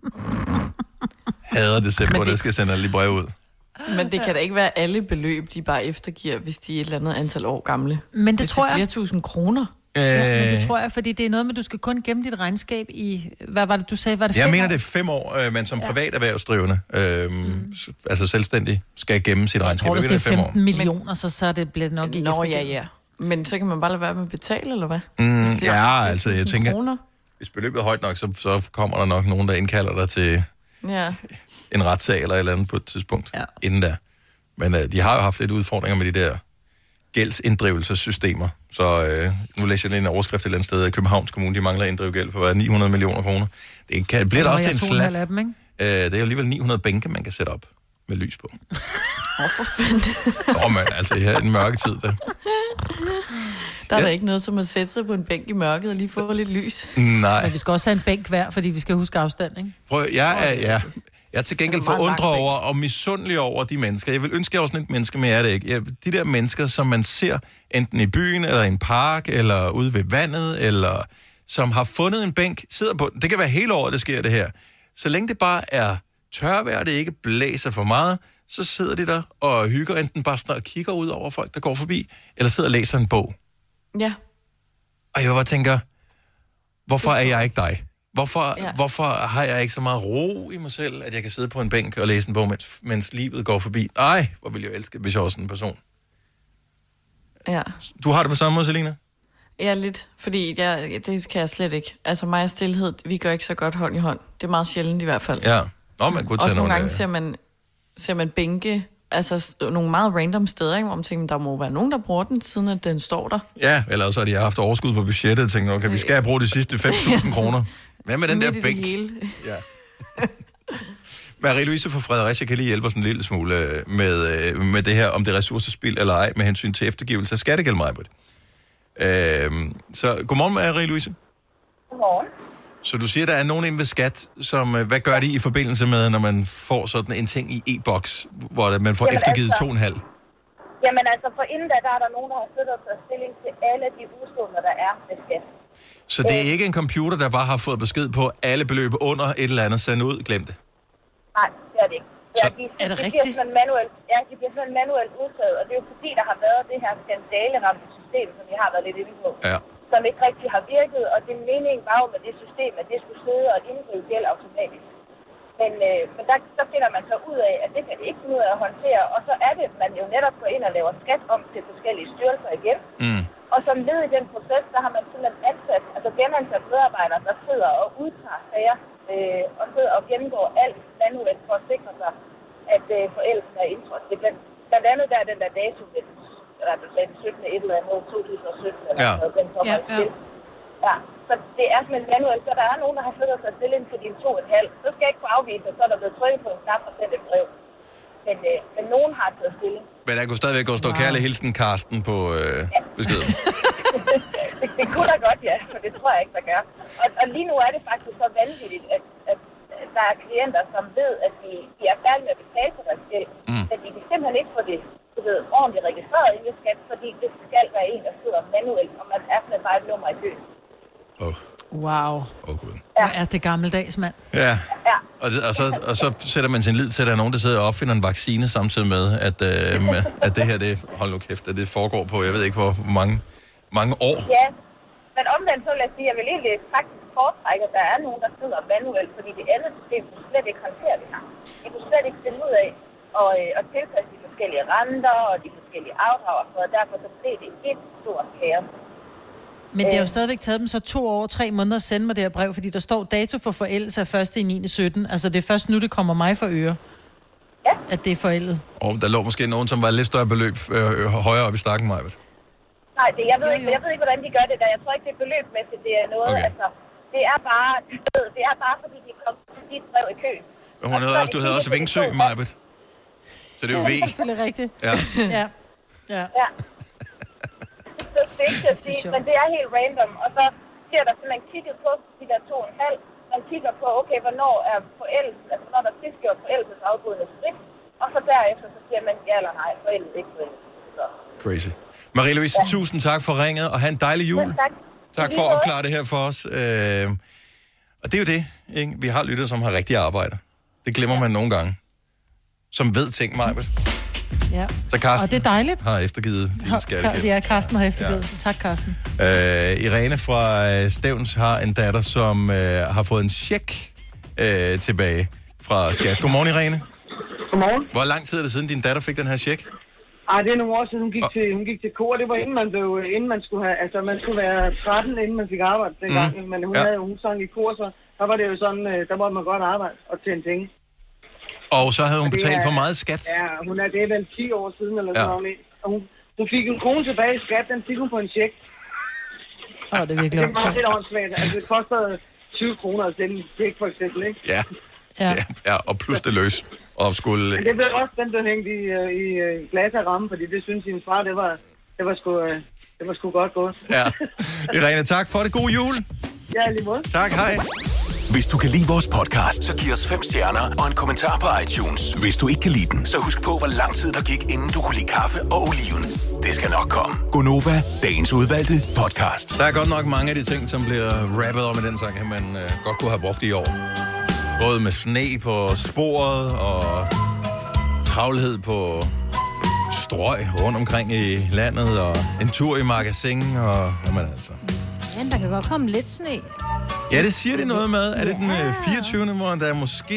hader det selv, hvor det skal sende lige brev ud. Men det kan da ikke være alle beløb, de bare eftergiver, hvis de er et eller andet antal år gamle. Men det hvis tror det er flere jeg... tusind kroner. Ja, men det tror jeg, fordi det er noget med, du skal kun gemme dit regnskab i... Hvad var det, du sagde? Var det Jeg fem mener, år? det er fem år, øh, men som privat erhvervsdrivende, øh, mm. altså selvstændig, skal gemme sit regnskab. Jeg tror, hvis det er fem år. femten millioner, så, så er det blevet nok ikke Nå, ja, ja. Men så kan man bare lade være med at betale, eller hvad? Mm, ja, altså, jeg tænker, kroner. hvis beløbet er højt nok, så, så kommer der nok nogen, der indkalder dig til Ja. en retssag eller et eller andet på et tidspunkt ja. inden da. Men øh, de har jo haft lidt udfordringer med de der gældsinddrivelsessystemer. Så øh, nu læser jeg en overskrift et eller andet sted, at Københavns Kommune, de mangler at inddrive gæld for ni hundrede millioner kroner. Det kan, bliver der også en slat. Af dem, ikke? Øh, det er jo alligevel ni hundrede bænke, man kan sætte op med lys på. Åh, for fanden. Nå, men altså, her er en mørke tid, der. Der er ja. Der ikke noget som at sætte sig på en bænk i mørket og lige få lidt lys. Nej. Men vi skal også have en bænk hver, fordi vi skal huske afstand, ikke? Prøv, jeg er, ja, jeg er til gengæld forundret over og misundelig over de mennesker. Jeg vil ønske, jeg var sådan et menneske, men jeg er det ikke. Jeg, de der mennesker, som man ser enten i byen, eller i en park, eller ude ved vandet, eller som har fundet en bænk, sidder på. Det kan være hele året, det sker det her. Så længe det bare er tørvejr, det ikke blæser for meget, så sidder de der og hygger, enten bare sådan og kigger ud over folk, der går forbi, eller sidder og læser en bog. Ja. Og jeg bare tænker, hvorfor er jeg ikke dig? Hvorfor, Ja. hvorfor har jeg ikke så meget ro i mig selv, at jeg kan sidde på en bænk og læse en bog, mens, mens livet går forbi? Ej, hvor ville jeg elske, hvis jeg var sådan en person. Ja. Du har det på samme måde, Selina? Ja, lidt. Fordi jeg, det kan jeg slet ikke. Altså mig og stilhed, vi gør ikke så godt hånd i hånd. Det er meget sjældent i hvert fald. Ja. Nå, man kunne tage også nogle nogle gange af- ser man, ser man bænke, altså s- nogle meget random steder, ikke, hvor man tænker, der må være nogen, der bruger den, siden at den står der. Ja, eller så har de haft overskud på budgettet og tænkt, okay, vi skal bruge de sidste fem tusind kroner. Hvad med den der Midt i det bænk? hele. Ja. Marie-Louise fra Fredericia kan lige hjælpe os en lille smule øh, med, øh, med det her, om det er ressourcespil eller ej, med hensyn til eftergivelse af skattegæld, Majbert. Øh, så godmorgen, Marie-Louise. Godmorgen. Så du siger, der er nogen inde ved skat, som, øh, hvad gør de i forbindelse med, når man får sådan en ting i e-boks, hvor det- man får Jamen eftergivet altså- to og en halv? Jamen altså, for inden da, der er der nogen, der har flyttet sig stilling til alle de udstående, der er med skat. Så det er ikke en computer, der bare har fået besked på alle beløb under et eller andet, send ud, glem det. Nej, det er det ikke. Ja, de, er det de rigtigt? Bliver sådan manuelt, ja, de bliver sådan manuelt udtaget, og det er jo fordi, der har været det her skandaleramte system, som vi har været lidt inde på, ja. som ikke rigtig har virket, og det meningen var jo med det system, at det skulle sidde og inddrive gæld automatisk. Men, øh, men der, der finder man så ud af, at det kan det ikke finde ud af at håndtere, og så er det, at man jo netop går ind og laver skat om til forskellige styrelser igen. Mm. Og som led i den proces, der har man simpelthen ansat, altså genansat medarbejdere, der sidder og udtager sager, øh, og sidder og gennemgår alt manuelt for at sikre sig, at øh, forældelsen er indtrådt. Det er blandt, blandt andet der den der dato, den, eller den syttende et eller andet, to tusind og sytten, eller Ja. noget, den kommer Ja, ja, til. Ja, så det er simpelthen manuelt, så der er nogen, der har flyttet sig til ind for dine to og en halv. Så skal jeg ikke få afvist, så er der blevet trykket på en knap og sendt et brev. Men, øh, men nogen har taget stilling. Men der kunne stadigvæk gå stå wow. kærlig hilsen Karsten på øh, Ja. beskeden. det, det kunne da godt, ja, for det tror jeg ikke, der gør. Og, og lige nu er det faktisk så vanvittigt, at, at der er klienter, som ved, at de, de er færdige med at betale for deres gæld, mm. men de kan simpelthen ikke få det du ved, ordentligt registreret i det skat, fordi det skal være en, der sidder manuelt, og man er simpelthen bare et nummer i køen. Oh. Wow. Oh, Gud. Ja. Hvor er det gammeldags, mand. Ja. Ja. Og, det, og, så, og så sætter man sin lid til, at der er nogen, der sidder og opfinder en vaccine samtidig med, at, øh, med, at det her, det, hold nu kæft, at det foregår på, jeg ved ikke hvor mange, mange år. Ja, men omvendt så vil jeg sige, at jeg vil egentlig faktisk foretrække, at der er nogen, der sidder manuelt, fordi det andet system kunne slet ikke håndtere det her. De kunne slet ikke finde ud af at, øh, at tilpasse de forskellige renter og de forskellige afdrag, og derfor så blev det et stort kaos. Men det har jo stadigvæk taget dem så to år, tre måneder at sende mig det her brev, fordi der står dato for forældelse af første i niende sytten. Altså det er først nu, det kommer mig for øre, ja. at det er forældet. Og der lå måske nogen, som var lidt større beløb øh, højere op i stakken, Majbert. Nej, det, jeg, ved ikke, jeg ved ikke, hvordan de gør det der. Jeg tror ikke, det er beløbsmæssigt. Det er noget, Okay. altså, det er bare, det er bare fordi, de kom til dit brev i kø. Men hun havde også, du havde også Vingsø, Majbet. Så det er jo V. Det er selvfølgelig rigtigt. Ja. Ja. Ja. Ja. Så det er ikke at sige, men det er helt random. Og så bliver der simpelthen kigget på de der to og en halv. Man kigger på, okay, hvornår er forældelse, altså hvornår der sidst gjort forældelsesafbrydende skridt. Og så derefter, så siger man ja eller nej, forældelse ikke forældelse. Så. Crazy. Marie-Louise, ja. Tusind tak for ringet, og have en dejlig jul. Ja, tak. Tak for at opklare det her for os. Øh, og det er jo det, ikke? Vi har lyttere, som har rigtig arbejde. Det glemmer man nogle gange. Som ved ting, Majbet. Ja. Så Carsten og det er dejligt. har eftergivet din skattegæld. Ja, Carsten har eftergivet. Ja. Tak, Carsten. Øh, Irene fra Stevns har en datter, som øh, har fået en check øh, tilbage fra skat. Godmorgen, Irene. Godmorgen. Hvor lang tid er det siden, din datter fik den her check? Ej, det er nogle år siden, hun gik, til, hun gik til kor. Det var inden man blev, inden man skulle have, altså man skulle være tretten, inden man fik arbejde dengang. Mm. Men hun, ja. havde, hun sang i kor, så der var det jo sådan, der måtte man godt arbejde og tjene penge. Og så havde hun og betalt er, for meget skat? Ja, hun er det er vel ti år siden eller sådan ja. noget. Og hun, hun fik en krone tilbage i skat, den fik hun på en check. Åh, oh, det er virkelig det var lidt åndssvagt. Altså det kostede tyve kroner at sende en check for eksempel, ikke? Ja. Ja. ja, ja og plus det løs. Og skulle... Men det blev også den, der hængte i, i, i glas af ramme, fordi det synes hendes far, det var, det var, sgu, det var sgu godt gået. Ja. Irene, tak for det. God jul. Ja, lige måde. Tak, hej. Hvis du kan lide vores podcast, så giv os fem stjerner og en kommentar på iTunes. Hvis du ikke kan lide den, så husk på, hvor lang tid der gik, inden du kunne lide kaffe og oliven. Det skal nok komme. Gonova, dagens udvalgte podcast. Der er godt nok mange af de ting, som bliver rappet om i den sang, man øh, godt kunne have brugt i år. Både med sne på sporet og travlhed på strøg rundt omkring i landet og en tur i magasin og jamen altså. Men der kan godt komme lidt sne. Ja, det siger de noget med. Er det den fireogtyvende hvor der er måske...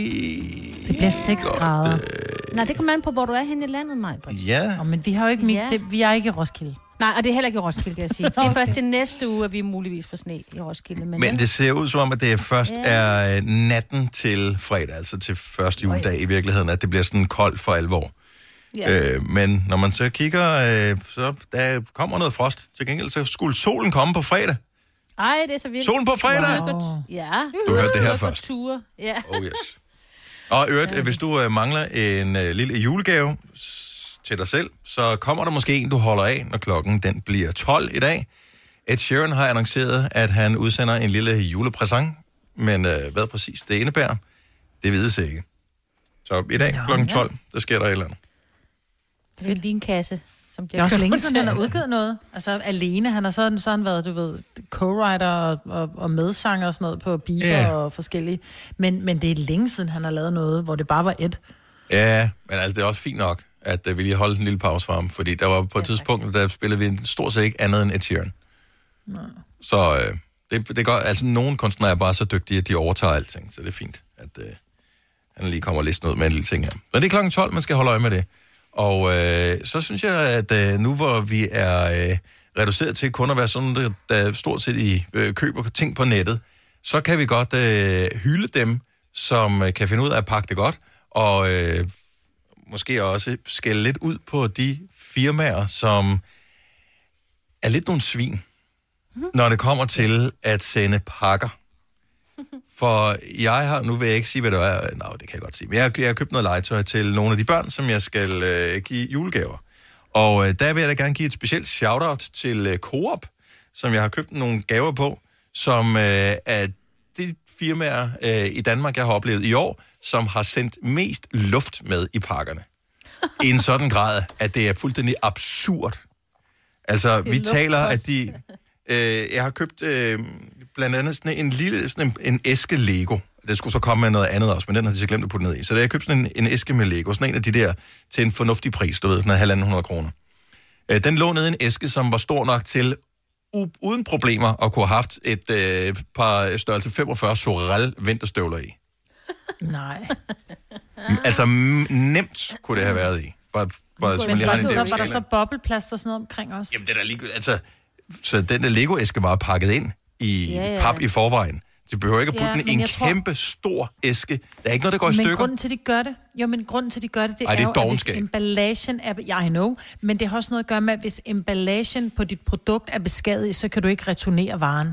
Det bliver seks grader. Øh... Nej, det kommer an på, hvor du er henne i landet, Maj. Ja. Oh, men vi har jo ikke... Ja. Det, vi er ikke i Roskilde. Nej, og det er heller ikke i Roskilde, kan jeg sige. Det er først til næste uge, at vi muligvis får sne i Roskilde. Men, men ja. det ser ud som om, at det først ja. er natten til fredag, altså til første juledag i virkeligheden, at det bliver sådan koldt for alvor. Ja. Øh, men når man så kigger, øh, så der kommer noget frost. Til gengæld så skulle solen komme på fredag. Ej, det er så vildt. Solen på fredag? Wow. Ja. Du hørte det her først. Ja. Oh yes. Og øvrigt, ja. hvis du øh, mangler en øh, lille julegave til dig selv, så kommer der måske en, du holder af, når klokken den bliver tolv i dag. Ed Sheeran har annonceret, at han udsender en lille julepræsent, men øh, hvad præcis det indebærer, det vides ikke. Så i dag ja, klokken tolv, ja. der sker der et eller andet. Det er lige en kasse, som bliver... Det er også længe siden, han har udgivet noget. Altså alene, han har sådan, sådan været, du ved, co-writer og, og, og medsanger og sådan noget på Bieber yeah. og forskellige. Men, men det er længe siden, han har lavet noget, hvor det bare var et. Ja, men altså det er også fint nok, at uh, vi lige holdt en lille pause for ham, fordi der var på et tidspunkt, der spillede vi stort set ikke andet end Ed Sheeran. Nej. Så uh, det, det gør, altså nogle kunstnere er bare så dygtige, at de overtager alting, så det er fint, at uh, han lige kommer og lister ud med en lille ting her. Men det er klokken tolv, man skal holde øje med det. Og øh, så synes jeg, at øh, nu hvor vi er øh, reduceret til kun at være sådan, der, der stort set i øh, køber ting på nettet, så kan vi godt øh, hylde dem, som øh, kan finde ud af at pakke det godt, og øh, måske også skælde lidt ud på de firmaer, som er lidt nogle svin, mm-hmm. når det kommer til at sende pakker. For jeg har, nu vil jeg ikke sige, hvad det er, nej, det kan jeg godt sige, men jeg, jeg har købt noget legetøj til nogle af de børn, som jeg skal øh, give julegaver. Og øh, der vil jeg da gerne give et specielt shout-out til øh, Coop, som jeg har købt nogle gaver på, som øh, er de firmaer øh, i Danmark, jeg har oplevet i år, som har sendt mest luft med i pakkerne. I en sådan grad, at det er fuldstændig absurd. Altså, vi taler, at de... Øh, jeg har købt... Øh, blandt andet sådan en lille sådan en, en æske Lego. Det skulle så komme med noget andet også, men den har de så glemt at putte ned i. Så det jeg købt sådan en, en æske med Lego, sådan en af de der til en fornuftig pris, du ved, sådan en halvanden hundrede kroner. Øh, den lå nede i en æske, som var stor nok til, u- uden problemer, at kunne have haft et øh, par størrelse femogfyrre Sorel vinterstøvler i. Nej. Altså m- nemt kunne det have været i. Bare, bare, men lige har en så var der så bobleplast og sådan noget omkring os. Jamen det er da ligegyldigt. Altså, så den der Lego-æske var pakket ind i ja, ja. pap i forvejen. Du behøver ikke at putte ja, den i en kæmpe tror... stor æske. Der er ikke noget, der går i men stykker. Men grunden til, de gør det, jo, men grunden til, de gør det, det, Ej, det er, er jo, at hvis emballagen er... Ja, I know. Men det har også noget at gøre med, at hvis emballagen på dit produkt er beskadiget, så kan du ikke returnere varen.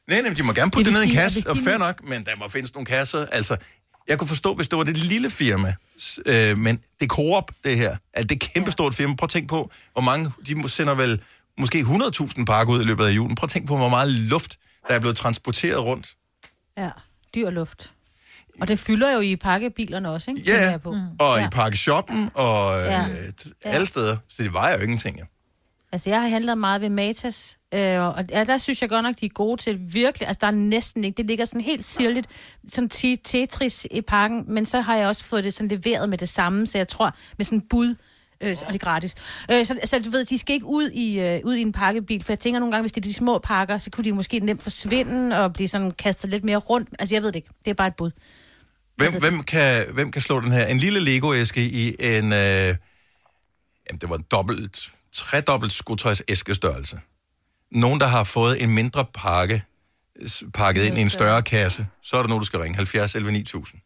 Nej, nej, de må gerne putte det, det ned i en kasse, de... og fair nok, men der må findes nogle kasser. Altså, jeg kunne forstå, hvis det var det lille firma, øh, men det er Coop, det her. Altså, det er kæmpestort firma. Prøv at tænke på, hvor mange, de sender vel måske hundrede tusind pakker ud i løbet af julen. Prøv at tænke på, hvor meget luft, der er blevet transporteret rundt. Ja, dyr luft. Og det fylder jo i pakkebilerne også, ikke? Ja, jeg på. Mm. og ja. i pakkeshoppen, og ja. øh, alle steder. Så det vejer jo ingenting, ja. Altså, jeg har handlet meget ved Matas, øh, og ja, der synes jeg godt nok, de er gode til virkelig. Altså, der er næsten ikke. Det ligger sådan helt sirligt, sådan Tetris i pakken, men så har jeg også fået det sådan leveret med det samme, så jeg tror, med sådan en bud, øh, og det er gratis. Øh, så, så du ved, de skal ikke ud i, øh, ud i en pakkebil, for jeg tænker nogle gange, hvis det er de små pakker, så kunne de måske nemt forsvinde og blive sådan kastet lidt mere rundt. Altså, jeg ved det ikke. Det er bare et bud. Hvem, hvem, kan, hvem kan slå den her? En lille Lego-æske i en... Øh, jamen, det var en dobbelt... tredobbelt skotøjs æskestørrelse. Nogen, der har fået en mindre pakke pakket ind i en større kasse, så er der nogen, du skal ringe. halvfjerds elleve ni tusind.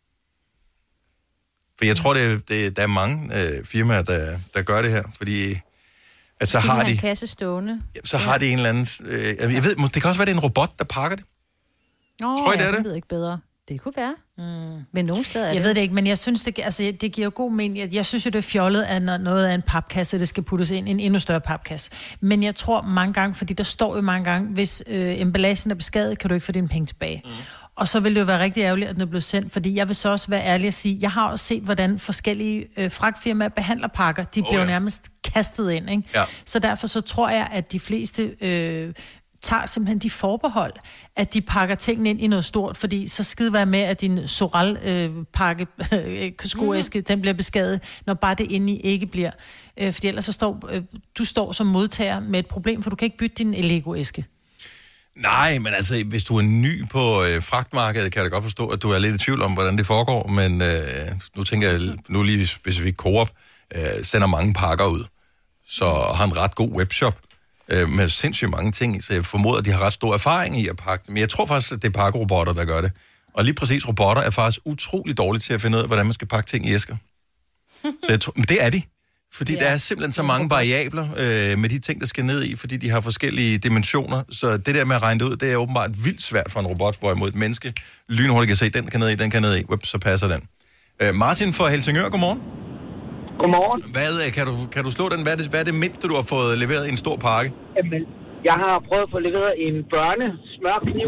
For jeg tror, det, det, der er mange øh, firmaer, der, der gør det her, fordi at så de har de... en kasse stående. Ja, så har de en eller anden... Øh, jeg ved, det kan også være, det er en robot, der pakker det. Nå, tror I, det er jeg det? ved ikke bedre. Det kunne være. Mm. Men nogle steder er jeg det. Jeg ved det ikke, men jeg synes, det, altså, det giver jo god mening. Jeg, jeg synes jo, det er fjollet, at når noget af en papkasse, det skal puttes ind i en endnu større papkasse. Men jeg tror mange gange, fordi der står jo mange gange, hvis øh, emballagen er beskadiget, kan du ikke få dine penge tilbage. Mm. Og så vil det jo være rigtig ærgerligt, at den er blevet sendt, fordi jeg vil så også være ærlig at sige, jeg har også set, hvordan forskellige øh, fragtfirmaer behandler pakker. De oh, bliver ja. nærmest kastet ind, ikke? Ja. Så derfor så tror jeg, at de fleste... Øh, tager simpelthen de forbehold, at de pakker tingene ind i noget stort, fordi så skide være med, at din Soral-pakke, øh, skoæske, mm. den bliver beskadiget, når bare det inde i ikke bliver. Øh, fordi ellers så står øh, du står som modtager med et problem, for du kan ikke bytte din Lego-æske. Nej, men altså, hvis du er ny på øh, fragtmarkedet, kan jeg da godt forstå, at du er lidt i tvivl om, hvordan det foregår, men øh, nu tænker jeg, nu lige specifikt Coop øh, sender mange pakker ud, så har en ret god webshop, med sindssygt mange ting, så jeg formoder, at de har ret stor erfaring i at pakke det. Men jeg tror faktisk, at det er pakkerobotter, der gør det. Og lige præcis robotter er faktisk utrolig dårlige til at finde ud af, hvordan man skal pakke ting i æsker. Så jeg tror, men det er de. Fordi ja. der er simpelthen så mange variabler øh, med de ting, der skal ned i, fordi de har forskellige dimensioner. Så det der med at regne det ud, det er åbenbart vildt svært for en robot, hvorimod et menneske lynhurtigt kan se, den kan ned i, den kan ned i. Ups, så passer den. Øh, Martin fra Helsingør, godmorgen. Godmorgen. Hvad, kan, du, kan du slå den? Hvad er, det, hvad er det mindste, du har fået leveret i en stor pakke? Jamen, jeg har prøvet at få leveret en børnesmørkniv,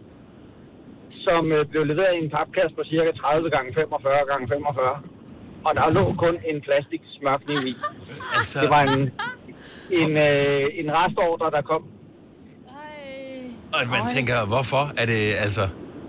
som øh, blev leveret i en papkasse på cirka tredive gange femogfyrre gange femogfyrre. Og der lå kun en plastik smørkniv i. Altså... Det var en, en, øh, en restordre, der kom. Og man tænker, hvorfor? Er det altså...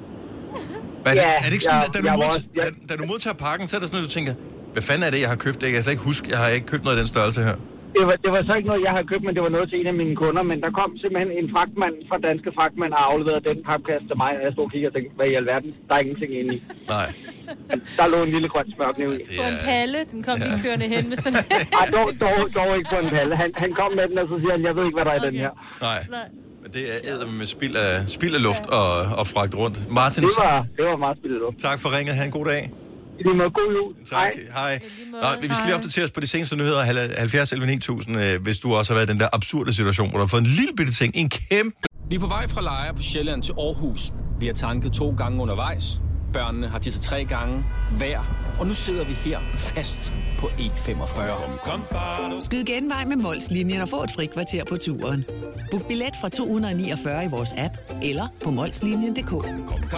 Er det, ja, er det ikke sådan, jeg, at da du, jeg modtager, også, jeg... da, da du modtager pakken, så er det sådan, at du tænker, hvad fanden er det, jeg har købt? Det kan jeg slet ikke huske. Jeg har ikke købt noget af den størrelse her. Det var, det var så ikke noget, jeg havde købt, men det var noget til en af mine kunder. Men der kom simpelthen en fragtmand fra Danske Fragtmænd og afleverede den papkasse til mig. Og jeg stod og kiggede og tænkte, hvad i alverden? Der er ingenting inde i. Nej. Der lå en lille grøn smørkniv i. På en palle, den kom lige ja. kørende hen med sådan... Nej, dog, dog, dog ikke på en palle. Han, han kom med den, og så siger han, jeg ved ikke, hvad der er okay. i den her. Nej. Nej. Men det er æder med spild af, spild af luft og, og fragt rundt. Martin, det var, det var meget spild af luft. Tak for ringet. Ha' en god dag. I lige måde, god jul. Tak. Hej. Nå, vi skal lige opdatere os på de seneste nyheder. halvfjerds elleve ni tusind, hvis du også har været i den der absurde situation, hvor du har fået en lille bitte ting, en kæmpe... Vi er på vej fra Lejre på Sjælland til Aarhus. Vi har tanket to gange undervejs. Børnene har tisset tre gange hver. Og nu sidder vi her fast på E femogfyrre. Skyd genvej med Mols-linjen og få et frikvarter på turen. Book billet fra to hundrede niogfyrre i vores app, eller på molslinjen punktum d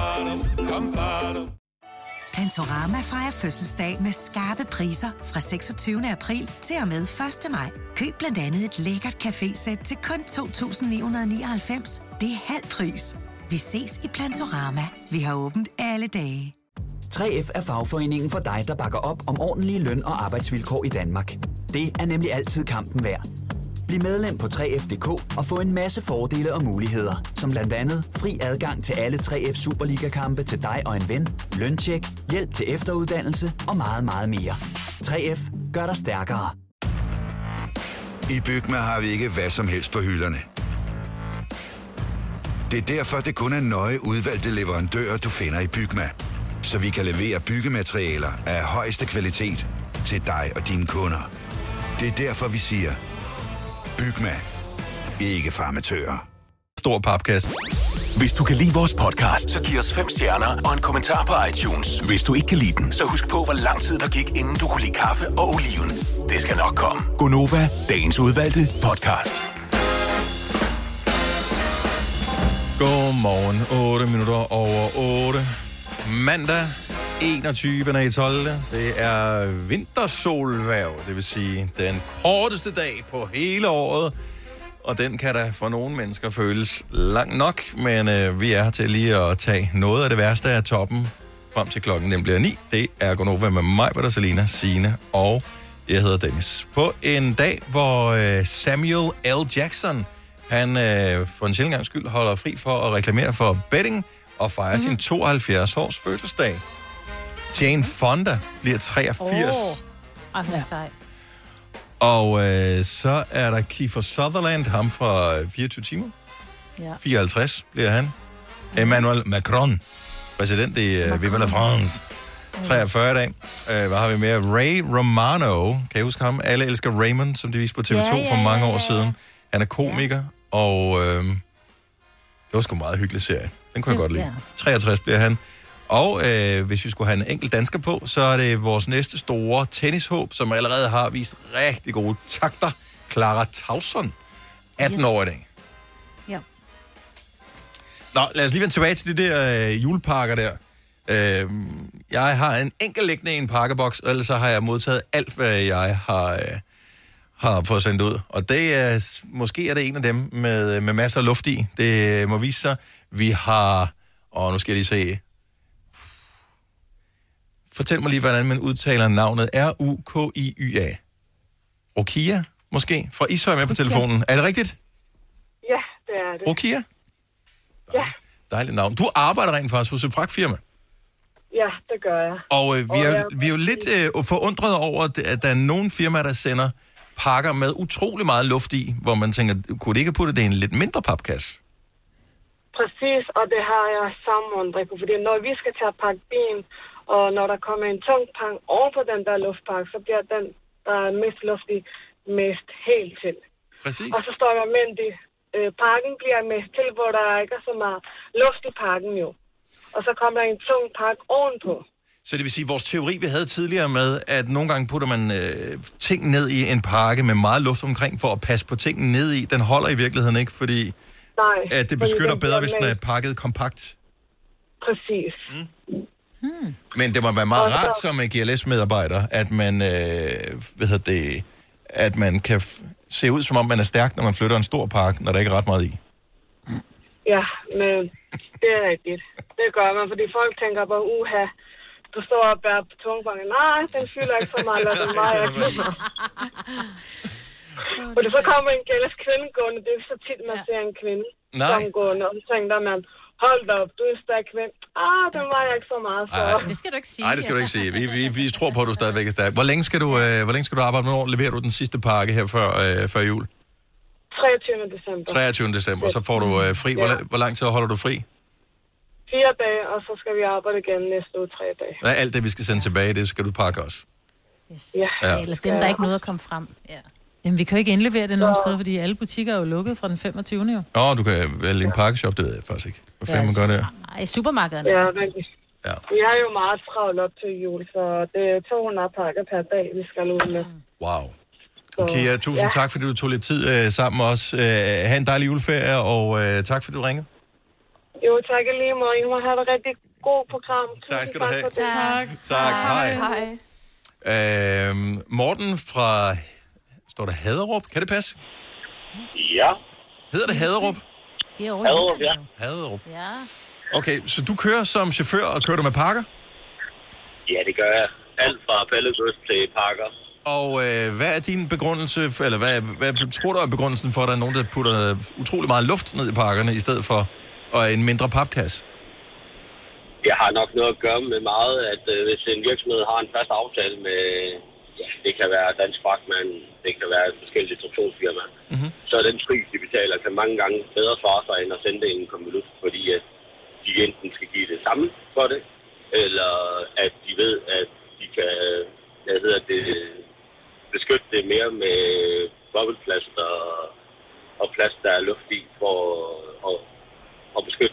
k. Plantorama fejrer fødselsdag med skarpe priser fra seksogtyvende april til og med første maj. Køb blandt andet et lækkert cafésæt til kun to tusind ni hundrede nioghalvfems. Det er halv pris. Vi ses i Plantorama. Vi har åbent alle dage. tre F er fagforeningen for dig, der bakker op om ordentlige løn- og arbejdsvilkår i Danmark. Det er nemlig altid kampen værd. Bliv medlem på tre F punktum d k og få en masse fordele og muligheder, som blandt andet fri adgang til alle tre F Superliga-kampe til dig og en ven, løntjek, hjælp til efteruddannelse og meget, meget mere. tre F gør dig stærkere. I Bygma har vi ikke hvad som helst på hylderne. Det er derfor, det kun er nøje udvalgte leverandører, du finder i Bygma. Så vi kan levere byggematerialer af højeste kvalitet til dig og dine kunder. Det er derfor, vi siger... Bygma. Ikke farmatører. Stor papkasse. Hvis du kan lide vores podcast, så giv os fem stjerner og en kommentar på iTunes. Hvis du ikke kan lide den, så husk på, hvor lang tid der gik, inden du kunne lide kaffe og oliven. Det skal nok komme. Gonova, dagens udvalgte podcast. Godmorgen, otte minutter over otte. Mandag, enogtyvende tolvte Det er vintersolværv, det vil sige den korteste dag på hele året. Og den kan da for nogle mennesker føles lang nok, men øh, vi er her til lige at tage noget af det værste af toppen frem til klokken den bliver ni. Det er Gonova med mig, Peter, Selina, Signe og jeg hedder Dennis. På en dag, hvor øh, Samuel L. Jackson, han øh, for en sjældent gang skyld holder fri for at reklamere for betting og fejre mm-hmm. sin tooghalvfjerds års fødselsdag. Jane Fonda bliver treogfirs. Åh, oh, sej. Og øh, så er der Kiefer Sutherland, ham fra fireogtyve timer. Ja. fireoghalvtreds bliver han. Emmanuel Macron, præsident i øh, Vive la France. treogfyrre i dag. Øh, hvad har vi mere? Ray Romano. Kan I huske ham? Alle elsker Raymond, som de viste på T V to ja, ja, for mange år ja, ja. siden. Han er komiker, ja. og øh, det var sgu en meget hyggelig serie. Den kunne jeg godt lide. Ja. treogtres bliver han. Og øh, hvis vi skulle have en enkelt dansker på, så er det vores næste store tennishåb, som allerede har vist rigtig gode takter. Clara Tauson, atten yes. år i dag. Ja. Nå, lad os lige vende tilbage til de der øh, julepakker der. Øh, jeg har en enkelt liggende i en pakkeboks, og ellers så har jeg modtaget alt, hvad jeg har, øh, har fået sendt ud. Og det er, måske er det en af dem med, med masser af luft i. Det må vise sig. Vi har, og nu skal jeg lige se... Fortæl mig lige, hvordan man udtaler navnet. R U K I Y A. Rokia, måske? Fra Ishøj med på telefonen. Er det rigtigt? Ja, det er det. Rokia? Ja. Dejligt navn. Du arbejder rent faktisk hos et fragtfirma. Ja, det gør jeg. Og øh, vi, er, vi er jo lidt øh, forundret over, at der er nogle firmaer, der sender pakker med utrolig meget luft i, hvor man tænker, kunne det ikke putte det i en lidt mindre papkasse? Præcis, og det har jeg samme undring på, fordi når vi skal tage at pakke bilen, og når der kommer en tung pakke oven på den der luftpakke, så bliver den, der er mest luft i, mest helt til. Præcis. Og så står der med det. Øh, pakken bliver mest til, hvor der ikke er så meget luft i pakken jo. Og så kommer der en tung pakke ovenpå. Så det vil sige, vores teori, vi havde tidligere med, at nogle gange putter man øh, ting ned i en pakke med meget luft omkring, for at passe på tingene ned i, den holder i virkeligheden ikke, fordi Nej, at det beskytter bedre, hvis den er pakket kompakt. Præcis. Mm. Hmm. Men det må være meget så... rart som en G L S-medarbejder, at man, øh, hvad hedder det, at man kan f- se ud, som om man er stærk, når man flytter en stor pakke, når der ikke er ret meget i. Ja, men det er rigtigt. Det gør man, fordi folk tænker bare, uha, du står og bærer på tungbanken. Nej, den fylder ikke så meget, lad det mig. Fordi så kommer en G L S-kvinde gående, det er så tit, man ser en kvinde som gående, og så tænker man, hold da op, du er stærk kvinde. Ah, den var jeg ikke så meget for. Ej, det skal du ikke sige. Nej, det skal du ikke sige. Vi, vi, vi tror på, at du stadigvæk er stærk. Hvor længe skal du, øh, hvor længe skal du arbejde? Hvornår leverer du den sidste pakke her før, øh, før jul? treogtyvende december. treogtyvende december, så får du øh, fri. Hvor, ja. hvor lang tid holder du fri? Fire dage, og så skal vi arbejde igen næste uge tre dage. Ja, alt det, vi skal sende tilbage, det skal du pakke også. Yes. Ja. ja. Eller dem, der ikke nåede at komme frem. Ja. Jamen, vi kan jo ikke indlevere det nogen steder, fordi alle butikker er jo lukket fra den femogtyvende jo. Åh, oh, du kan vælge en pakkeshop, det ved jeg faktisk ikke. Hvad fanden man gør det? Nej, i supermarkederne. Ja, men ja. Vi har jo meget travlt op til jul, så det er to hundrede pakker per dag, vi skal ud med. Wow. Okay, ja, tusind ja. tak, fordi du tog lidt tid øh, sammen med os. Øh, ha' en dejlig juleferie, og øh, tak, fordi du ringede. Jo, tak i lige måde. I må have et rigtig god program. Tak skal du have. Tak. Tak. Hej. Hej. Øh, Morten fra... Står der Haderup? Kan det passe? Ja. Hedder det Haderup? Det er over Haderup, ja. Haderup. Ja. Okay, så du kører som chauffør, og kører du med pakker? Ja, det gør jeg. Alt fra pællegods til pakker. Og øh, hvad er din begrundelse, eller hvad, hvad tror du er begrundelsen for, at der er nogen, der putter utrolig meget luft ned i pakkerne, i stedet for og en mindre papkasse? Jeg har nok noget at gøre med meget, at øh, hvis en virksomhed har en fast aftale med... Ja, det kan være Dansk Fragtmand, det kan være et forskelligt distributionsfirma. Mm-hmm. Så er den pris, de betaler, kan mange gange bedre svare sig, end at sende det i en konvolut, fordi at de enten skal give det samme for det, eller at de ved, at de kan hvad hedder det, beskytte det mere med bobbelplast og, og plast, der er luft i, for at, at beskytte den.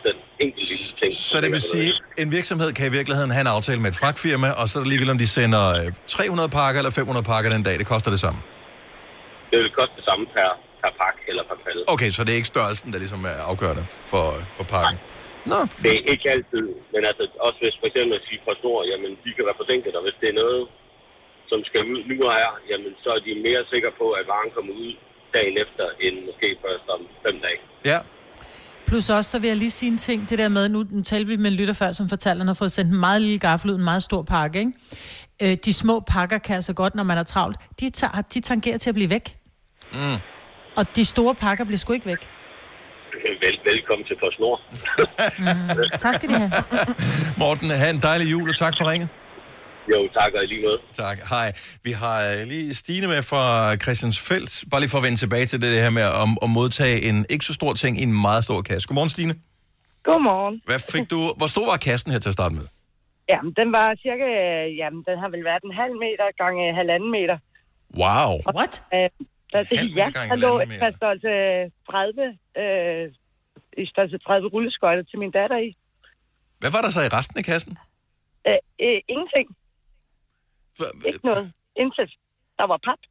enkelt lille ting. Så det vil sige, en virksomhed kan i virkeligheden have en aftale med et fragtfirma, og så er det ligegyldigt, om de sender tre hundrede pakker eller fem hundrede pakker den dag. Det koster det samme? Det vil koste det samme per, per pakke eller per palle. Okay, så det er ikke størrelsen, der ligesom er afgørende for, for pakken? Nå. Det er ikke altid, men altså også hvis for eksempel at sige på snor, jamen de kan være forsinket, og hvis det er noget, som skal ud nu og her, jamen så er de mere sikre på, at varen kommer ud dagen efter, end måske først om fem dage. Ja. Plus også, der vil jeg lige sige en ting, det der med, nu, nu talte vi med en lytter før, som fortalte, at han har fået sendt en meget lille gaffel ud, en meget stor pakke, ikke? Øh, de små pakker kan altså godt, når man er travlt, de, tager, de tangerer til at blive væk. Mm. Og de store pakker bliver sgu ikke væk. Vel, velkommen til PostNord. mm. Tak skal de have. Morten, have en dejlig jul, og tak for ringet. Jo, tak og lige måde. Tak. Hej. Vi har lige Stine med fra Christiansfeld. Bare lige for at vende tilbage til det her med at, at modtage en ikke så stor ting i en meget stor kasse. Godmorgen, Stine. Godmorgen. Hvad fik du? Hvor stor var kassen her til at starte med? Jamen, den var cirka, jamen, den har vel været en halv meter gange halvanden meter. Wow. What? Øh, der, det, halv ja, meter gange der lå halvanden meter. et størrelse tredive, øh, i størrelse tredive rulleskøjter til min datter i. Hvad var der så i resten af kassen? Øh, øh, ingenting. For, Ikke noget. Intet. Der var pap.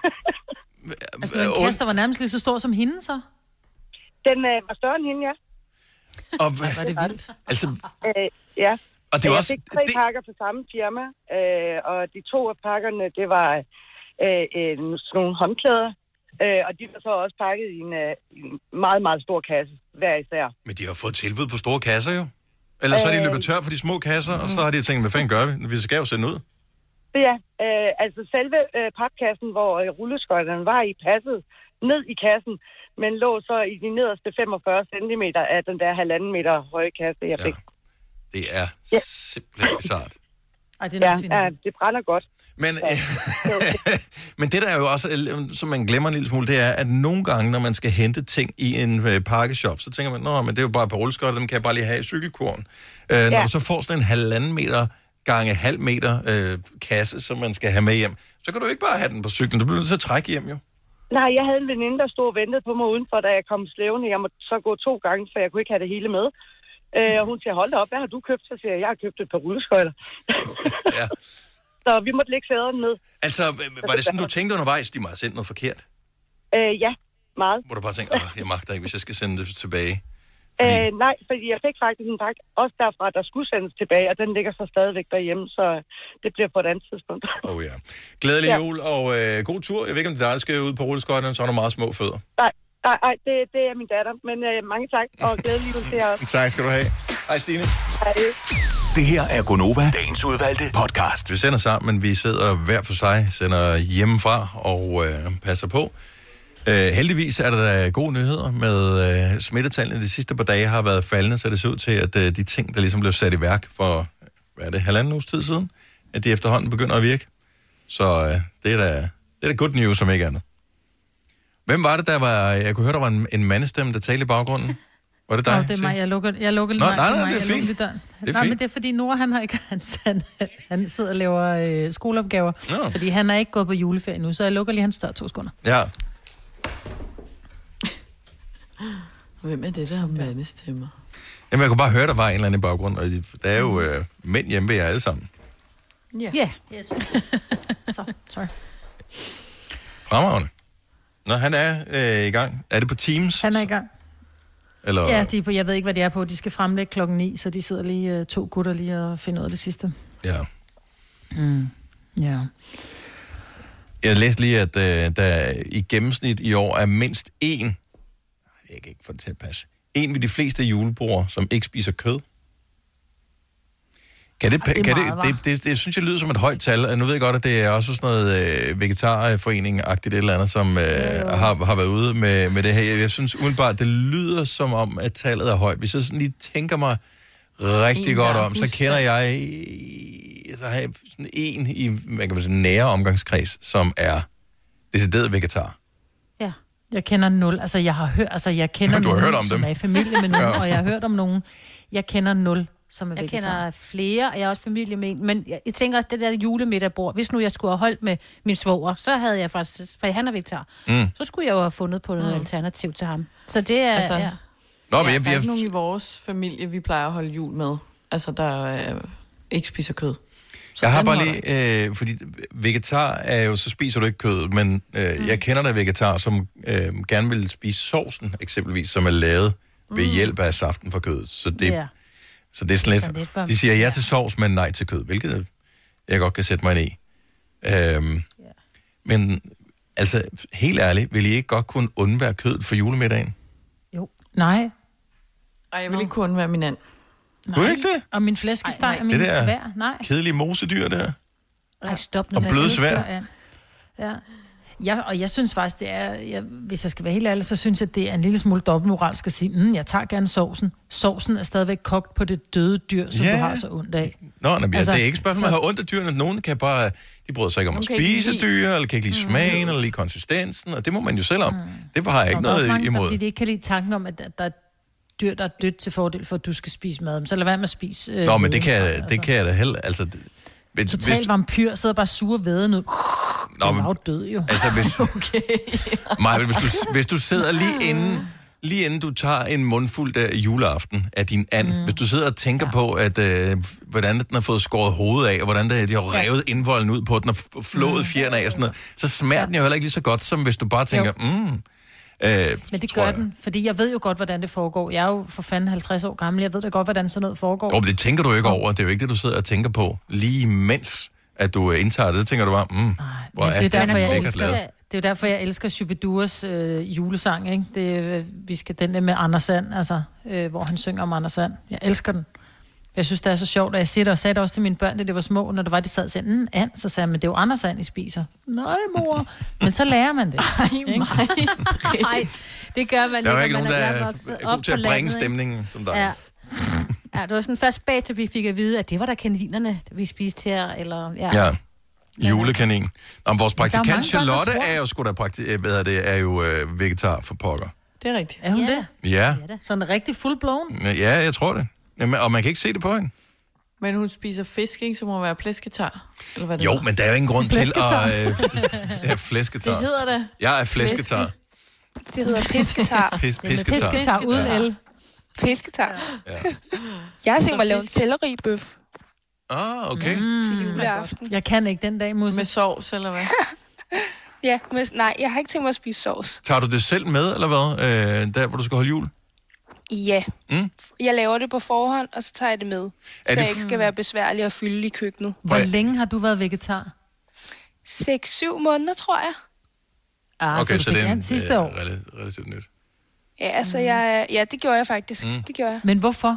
Altså, en kasse, der var nærmest lige så stor som hende, så? Den øh, var større end hende, ja. Og, Ej, var det vildt. Altså, øh, ja. Og det er jeg også, fik tre det... pakker fra samme firma, øh, og de to af pakkerne, det var øh, øh, sådan nogle håndklæder, øh, og de var så også pakket i en, øh, en meget, meget stor kasse, hver især. Men de har fået tilbud på store kasser jo. Eller så er de løbet tør for de små kasser, og så har de tænkt, hvad fanden gør vi? Vi skal jo sende ud. Ja, øh, altså selve øh, papkassen, hvor øh, rulleskøjterne var i, passet ned i kassen, men lå så i de nederste femogfyrre centimeter af den der halvanden meter høje kasse, jeg fik. Ja. Det er ja. simpelthen bizarrt. Ej, det er ja, ja, det brænder godt. Men, ja. men det der er jo også, som man glemmer en lille smule, det er, at nogle gange, når man skal hente ting i en øh, pakkeshop, så tænker man, nå, men det er jo bare et par rulleskøjter, dem kan jeg bare lige have i cykelkurven. Øh, ja. Når du så får sådan en halvanden meter gange halv meter øh, kasse, som man skal have med hjem, så kan du ikke bare have den på cyklen. Du bliver nødt til at trække hjem, jo. Nej, jeg havde en veninde, der stod og ventede på mig udenfor, da jeg kom slævende. Jeg måtte så gå to gange, for jeg kunne ikke have det hele med. Øh, og hun siger, hold da op, hvad har du købt? Så siger jeg, jeg har købt et par rulleskøjter. Ja. Så vi måtte lægge sæderne ned. Altså, var det sådan, du tænkte undervejs, de må have sendt noget forkert? Øh, ja, meget. Hvor du bare tænkte, åh, jeg magter ikke, hvis jeg skal sende det tilbage. Fordi... Øh, nej, fordi jeg fik faktisk en pakke, også derfra, der skulle sendes tilbage, og den ligger så stadigvæk derhjemme, så det bliver på et andet tidspunkt. Åh oh, ja. Glædelig ja. jul, og øh, god tur. Jeg ved ikke, om det er dig, der skal ud på rulleskøjterne, så er der meget små fødder. Nej, nej, nej det, det er min datter, men øh, mange tak, og glædelig jul til jer også. Tak skal du have. Hej Stine. Hej. Det her er Gonova, dagens udvalgte podcast. Vi sender sammen, men vi sidder hver for sig, sender hjemmefra og øh, passer på. Uh, heldigvis er der gode nyheder med uh, smittetallene. De sidste par dage har været faldende, så det ser ud til, at uh, de ting, der ligesom blev sat i værk for, hvad er det, halvanden uges tid siden, at de efterhånden begynder at virke. Så uh, det er da det er da good news, som ikke andet. Hvem var det, der var... Jeg kunne høre, der var en, en mandestemme, der talte i baggrunden. Var det dig? Nå, det er mig. Jeg lukker, jeg lukker Nå, mig. nej, nej, mig. det er fint. Det er Nej, fint. Men det er fordi Nora, han har ikke... Han, han, han sidder og laver øh, skoleopgaver. Nå. Fordi han er ikke gået på juleferie nu, så jeg lukker lige hans dør to sekunder. Ja. Hvem er det, der har mandestemmer? Jamen, jeg kunne bare høre, der var en eller anden i baggrunden, og der er jo øh, mænd hjemme ved jer alle sammen. Ja. Ja. Yes. Så, sorry. Fremragende. Nå, han er øh, i gang. Er det på Teams? Han er i gang. Eller... Ja, de er på, jeg ved ikke, hvad det er på. De skal fremlægge klokken ni, så de sidder lige øh, to gutter lige og finder ud af det sidste. Ja. Mm. Ja. Jeg læste lige, at øh, der i gennemsnit i år er mindst én, jeg kan ikke få det til at passe, en ved de fleste julebord, som ikke spiser kød. Kan det, Ej, det, kan meget, det, det, det, det synes jeg lyder som et højt tal. Nu ved jeg godt, at det er også sådan noget øh, vegetarforening-agtigt et eller andet, som øh, har, har været ude med, med det her. Jeg synes umiddelbart, det lyder som om, at tallet er højt. Hvis jeg sådan lige tænker mig rigtig en godt om, så kender jeg, så har jeg sådan en i, hvad kan man sige, nære omgangskreds, som er decideret vegetar. Ja. Jeg kender nul. Altså, jeg har hørt, altså, jeg kender du har nogen, hørt om som dem. er i familie med nogen, Ja. og jeg har hørt om nogen. Jeg kender nul, som er Jeg vegetar. kender flere, og jeg er også familie med en. Men jeg, jeg tænker også, det der julemiddagbordet, hvis nu jeg skulle have holdt med min svoger, så havde jeg faktisk, for han er vegetar, Mm. så skulle jeg jo have fundet på noget mm. alternativ til ham. Så det er, Altså, ja. Nå, ja, men jeg, der er jeg, ikke nogen i vores familie, vi plejer at holde jul med. Altså, der øh, ikke spiser kød. Så jeg har den bare holder lige, øh, fordi vegetar er jo, så spiser du ikke kød, men øh, mm. jeg kender der vegetar, som øh, gerne vil spise sovsen, eksempelvis, som er lavet ved Mm. hjælp af saften fra kødet. Så det, Ja. så det er sådan Så det er lidt, bare- de siger ja til sovs, men nej til kød, hvilket jeg godt kan sætte mig ind i. Øhm, men altså, helt ærligt, vil I ikke godt kunne undvære kød for julemiddagen? Jo. Nej. Ej, jeg vil ikke kun være min and. Kunne I ikke det? Og min flæskesteg er min Det der svær. Nej. kedelige mosedyr der. Ej, stop nu. Og med bløde at- svær. Ja. Ja, og jeg synes faktisk, det er, jeg, hvis jeg skal være helt ærlig, så synes jeg, det er en lille smule dobbeltmoralsk at sige, mm, jeg tager gerne sovsen. Sovsen er stadigvæk kogt på det døde dyr, som Ja. du har så ondt af. Nå, nej, altså, Altså, det er ikke et spørgsmål om så- at have ondt af dyrene. Nogen kan bare, de bryder sig ikke om at Nogen kan ikke spise lide- dyr, eller kan ikke lide smagen, eller lide konsistensen, og det må man jo selv om. Det har jeg ikke Og der er også noget mange, der- imod. Fordi de ikke kan lide tanken om, at der der er dyr, der er dødt til fordel for, at du skal spise mad. Så lad være med at spise... Øh, Nå, men det kan, vædefra, jeg- det kan jeg da heller... Altså, det- hvis, Total vampyr, sidder bare sure væden ud. Nå, Den men- var jo død jo. Altså, hvis, okay. Maja, hvis, du, hvis du sidder lige inden, lige inden du tager en mundfuld af juleaften af din and, mm. hvis du sidder og tænker ja. på, at øh, hvordan den har fået skåret hovedet af, og hvordan det, de har revet ja. indvolden ud på den, og f- flået fjerne af og sådan noget, så smager den jo heller ikke lige så godt, som hvis du bare tænker, mm, øh, Men det tror gør jeg. den, fordi jeg ved jo godt, hvordan det foregår. Jeg er jo for fanden halvtreds år gammel, jeg ved da godt, hvordan sådan noget foregår. Jo, men det tænker du ikke over, det er jo ikke det, du sidder og tænker på, lige mens at du indtager det, det tænker du bare, mm, hvor Men er det, er derfor, det jeg lækkert elsker, lavet. det er jo derfor, jeg elsker Shubiduras øh, julesang, ikke? Det, øh, vi skal den der med Anders Sand, altså, øh, hvor han synger om Anders Sand. Jeg elsker den. Jeg synes, det er så sjovt, og jeg siger det, og sagde det også til mine børn, da det var små, når det var, de sad og sagde, mm, and, så sagde jeg, men det er jo Anders Sand, I spiser. Nej, mor. Men så lærer man det. Ej, mig. Nej, det gør man Der er jo når ikke man nogen, der er er, vokset er op god til på at bringe landet, ikke? stemningen, som dig. Ja. Ja, det var sådan først bag, til vi fik at vide, at det var der kaninerne, vi spiste her, eller... Ja. Ja. Julekanin. Om vores der er praktikant mange børn, der Charlotte tror- er jo sgu da prakti- øh, hvad er det, er jo øh, vegetar for pokker. Det er rigtigt. Er hun Ja. det? Ja. Sådan rigtig full-blown? Ja, jeg tror det. Jamen, og man kan ikke se det på hende. Men hun spiser fisk, ikke? Så må være plæsketar. Eller hvad det Jo, hedder. men der er jo ingen grund til Flæsketar. at... Øh, ja, flæsketar. Det hedder det. Jeg er flæsketar. Det hedder pisketar. Pis, pisketar. Pisketar uden Ja. el. Pisketar. Ja. Jeg har Så tænkt mig at lave en fisk- selleribøf Ah, okay. Mm, til juleaften. jeg kan ikke den dag, Musse. Med sovs, eller hvad? Ja, men nej, jeg har ikke tænkt mig at spise sovs. Tager du det selv med, eller hvad? Øh, der, hvor du skal holde jul? Ja. Mm? Jeg laver det på forhånd, og så tager jeg det med. Er så det jeg f- ikke skal være besværlig at fylde i køkkenet. Hvor længe har du været vegetar? seks syv måneder, tror jeg. Ah, Okay, så, så du det fik er an en, sidste øh, år. rela- relativt nyt. Ja, altså, jeg, ja, det gjorde jeg faktisk. Mm. Det gjorde jeg. Men hvorfor?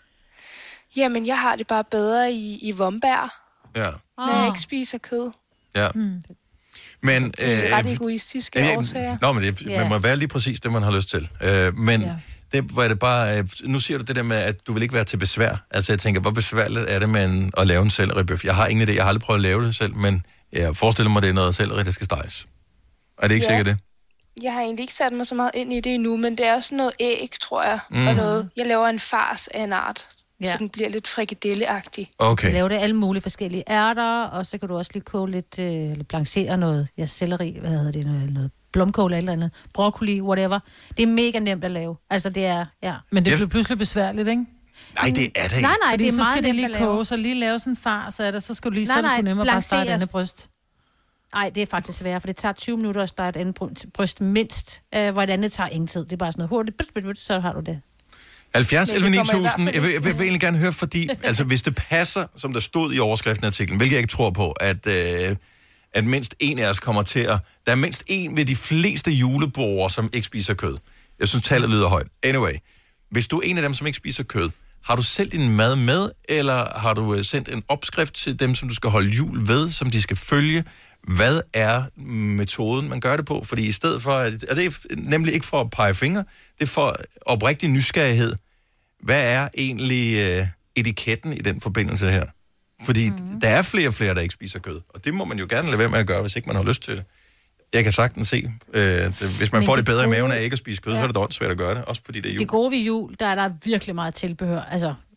Jamen, jeg har det bare bedre i, i vombær, Ja. når jeg ikke spiser kød. Ja. Hmm. Men, Det er ret øh, egoistiske øh, årsager. Nå, men det Ja. man må være lige præcis det, man har lyst til. Øh, men Ja. det var det bare... Øh, nu siger du det der med, at du vil ikke være til besvær. Altså, jeg tænker, hvor besværligt er det med en, at lave en selleribøf? Jeg har ingen idé. Jeg har aldrig prøvet at lave det selv, men jeg forestiller mig, det er noget selleri, der skal steges. Er det ikke Ja. sikkert det? Jeg har egentlig ikke sat mig så meget ind i det endnu, men det er også noget æg, tror jeg. Mm. Mm. Og noget, jeg laver en fars af en art, Ja. så den bliver lidt frikadelleagtig. Okay. Lave det alle mulige forskellige ærter, og så kan du også lige koge lidt, øh, eller blanchere noget, ja, selleri, hvad hedder det, noget, noget blomkål eller andet, broccoli, whatever. Det er mega nemt at lave. Altså, det er, ja. Men det Jeg- bliver pludselig besværligt, ikke? Nej, det er det ikke. Nej, nej, Fordi det er så meget skal det nemt lige at lave. koge, så lige lave sådan en far, så er det, så skal du lige, Nej, så er det nej, sgu nemmere bare at starte et blancheres. andet bryst. Nej, det er faktisk sværere, for det tager tyve minutter at starte et andet bry- bryst mindst, øh, hvor et andet tager ingen tid. Det er bare sådan noget hurtigt, bit, bit, bit, så har du det. halvfjerds Men elleve det ni kommer i hvert tusind. fald Jeg vil, jeg vil ikke- egentlig gerne høre, fordi altså, hvis det passer, som der stod i overskriften af artiklen, hvilket jeg ikke tror på, at, øh, at mindst en af os kommer til at... Der er mindst en ved de fleste julebord, som ikke spiser kød. Jeg synes, tallet lyder højt. Anyway, hvis du er en af dem, som ikke spiser kød, har du selv din mad med, eller har du øh, sendt en opskrift til dem, som du skal holde jul ved, som de skal følge? Hvad er metoden, man gør det på? Fordi i stedet for... at- Og det er nemlig ikke for at pege fingre, det er for oprigtig nysgerrighed. Hvad er egentlig øh, etiketten i den forbindelse her? Fordi mm. der er flere og flere, der ikke spiser kød. Og det må man jo gerne lade være med at gøre, hvis ikke man har lyst til det. Jeg kan sagtens se, øh, det, hvis man Men får det det bedre i gode- maven af ikke at spise kød, Ja. så er det dog svært at gøre det, også fordi det er jul. Det gode ved jul, der er der virkelig meget tilbehør. Altså,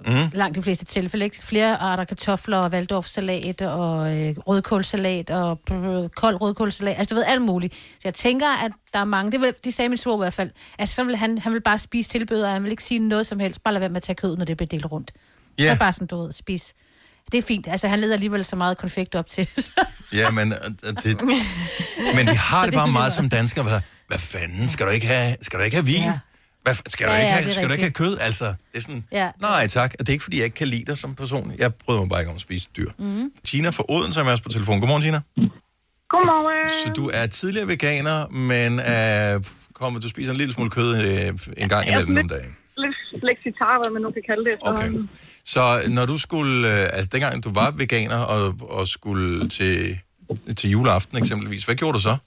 Mm. Langt de fleste tilfælde, ikke? Flere arter kartofler og waldorfsalat og øh, rødkålsalat og øh, kold rødkålsalat. Altså, du ved, alt muligt. Så jeg tænker, at der er mange, det vil, de sagde min svor i hvert fald, at så vil han, han vil bare spise tilbøder, og han vil ikke sige noget som helst. Bare lade være med at tage kød, når det bliver delt rundt. Yeah. Så bare sådan, du ved, spise. Det er fint. Altså, han leder alligevel så meget konfekt op til. Ja, men, det, men vi har det bare meget som danskere. Hvad, hvad fanden? Skal du ikke have, skal du ikke have vin? Ja. Hvad, skal du, ja, ikke, have, ja, skal du ikke have kød? Altså, det er sådan, ja. Nej tak. Det er ikke, fordi jeg ikke kan lide dig som person. Jeg bryder mig bare ikke om at spise dyr. Mm-hmm. Tina fra Odense er med os på telefon. Godmorgen, Tina. Godmorgen. Så du er tidligere veganer, men uh, kommer, du spiser en lille smule kød uh, en gang imellem om dagen. Lidt flexitar, hvad man nu kan kalde det. Så. Okay. Så når du skulle, uh, altså dengang du var veganer og, og skulle til, til juleaften eksempelvis, hvad gjorde du så?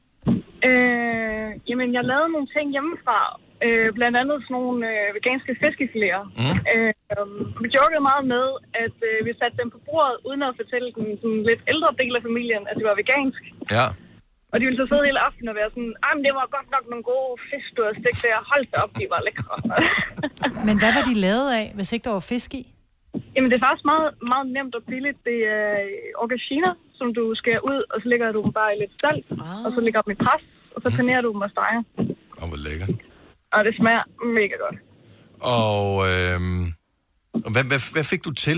Øh, jamen, jeg lavede nogle ting hjemmefra. Øh, blandt andet sådan nogle øh, veganske fiskefiléer. Mm. Øh, vi jokede meget med, at øh, vi satte dem på bordet, uden at fortælle den sådan lidt ældre del af familien, at det var vegansk. Ja. Og de ville så sidde hele aftenen og være sådan, ej, men det var godt nok nogle gode fisk, du havde stegt der. Hold da op, de var lækre. Men hvad var de lavet af, hvis ikke der var fisk i? Jamen, det er faktisk meget, meget nemt og billigt. Det er auberginer, som du skærer ud, og så lægger du dem bare i lidt salt, ah. og så lægger du dem i pres, og så panerer du dem og steger. Åh, hvor lækkert. Og det smager mega godt. Og øh, hvad, hvad, hvad fik du til?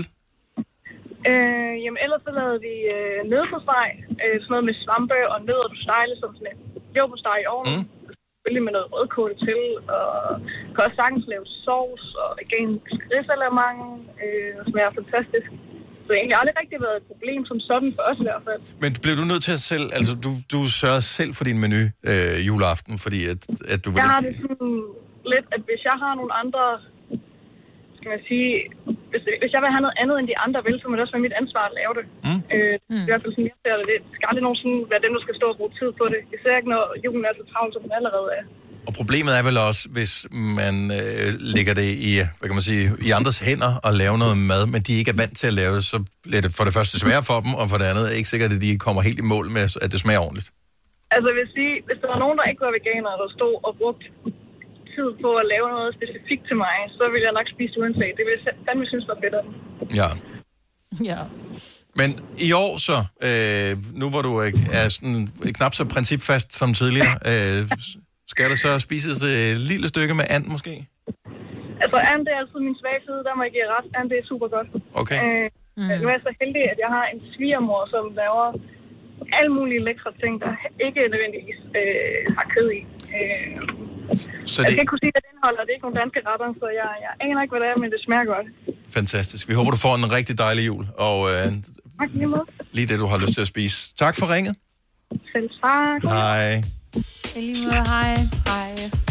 Øh, jamen, ellers så lavede vi øh, nødpostej, øh, sådan noget med svampe og nødder, du stejle som sådan en jordpostej i ovnen. Mm. Selvfølgelig med noget rødkål til, og kan også sagtens lave sovs og vegansk risalamande, øh, og smager fantastisk. Så det har egentlig aldrig rigtig været et problem som sådan for os i hvert fald. Men blev du nødt til at selv, altså du, du sørger selv for din menu øh, juleaften, fordi at, at du... Jeg har det sådan lidt, at hvis jeg har nogle andre, skal man sige, hvis, hvis jeg vil have noget andet end de andre vil, så må det også være mit ansvar at lave det. Mm. Øh, mm. I hvert fald sådan, jeg ser det. Det skal aldrig nogensinde være dem, der skal stå og bruge tid på det. Især ikke, når julen er så travlt, som den allerede er. Og problemet er vel også, hvis man øh, lægger det i, hvad kan man sige, i andres hænder og laver noget mad, men de ikke er vant til at lave det, så bliver det for det første svært for dem, og for det andet er ikke sikkert, at de kommer helt i mål med, at det smager ordentligt. Altså, jeg vil sige, hvis der var nogen, der ikke var veganer, der stod og brugte tid på at lave noget specifikt til mig, så ville jeg nok spise uanset. Det ville jeg fandme synes var bedre. Ja. Ja. Men i år så, øh, nu hvor du er sådan knap så principfast som tidligere, øh, skal der så spises et lille stykke med and måske? Altså and, det er altid min svage side, der må jeg give ret. And, det er super godt. Okay. Øh, mm. Nu er jeg så heldig, at jeg har en svigermor, som laver alle mulige lækre ting, der ikke nødvendigvis øh, har kød i. Øh, så det... Jeg skal ikke kunne sige, at det indeholder, det er ikke nogen danske retter, så jeg, jeg aner ikke, hvad det er, men det smager godt. Fantastisk. Vi håber, du får en rigtig dejlig jul, og øh, tak, lige, lige det, du har lyst til at spise. Tak for ringet. Selv tak. Hej. Lige måde, hej. Hej.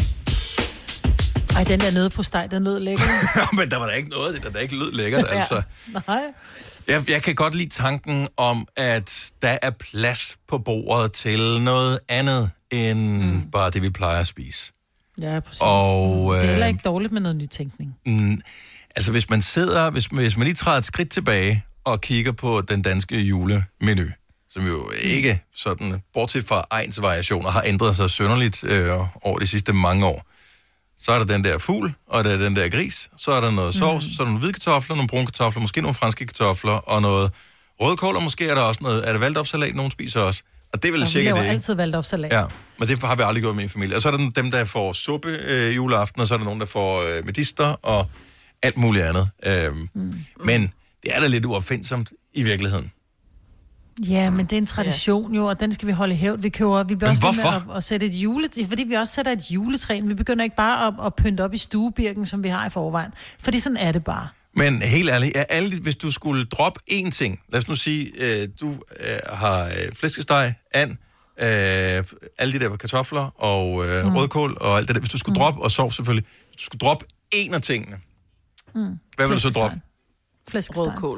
Ej, den der nødpostej, den lød lækker. Men der var der ikke noget, der, der ikke lød lækkert, altså. Ja. Nej. Jeg, jeg kan godt lide tanken om, at der er plads på bordet til noget andet, end mm. bare det, vi plejer at spise. Ja, præcis. Og, øh, det er heller ikke dårligt med noget nytænkning. Mm, altså, hvis man sidder, hvis, hvis man lige træder et skridt tilbage og kigger på den danske julemenu, som jo ikke sådan, bortset fra egens variationer, har ændret sig synderligt øh, over de sidste mange år. Så er der den der fugl, og der er den der gris, så er der noget sovs, mm. så er der nogle hvide kartofler, nogle brune kartofler, måske nogle franske kartofler, og noget rødkål, og måske er der også noget, er der waldorfsalat, nogen spiser også. Og det er vel og sikkert det, ikke? altid waldorfsalat. Ja, men det har vi aldrig gjort med min familie. Og så er der dem, der får suppe øh, juleaften, og så er der nogen, der får øh, medister, og alt muligt andet. Øhm, mm. Men det er da lidt uopfindsomt i virkeligheden. Ja, men det er en tradition jo, og den skal vi holde i hævd. Vi køber, vi bliver men også hvorfor? med at, at sætte et juletræ, fordi vi også sætter et juletræ. Vi begynder ikke bare at, at pynte op i stuebirken, som vi har i forvejen. Fordi sådan er det bare. Men helt ærligt, er alle, hvis du skulle droppe én ting, lad os nu sige, øh, du øh, har øh, flæskesteg, and, øh, alle de der kartofler og øh, mm. rødkål og alt det der. Hvis du skulle mm. droppe, og sovs selvfølgelig, hvis du skulle droppe en af tingene, mm. hvad vil du så droppe? Flæskesteg. Rødkål.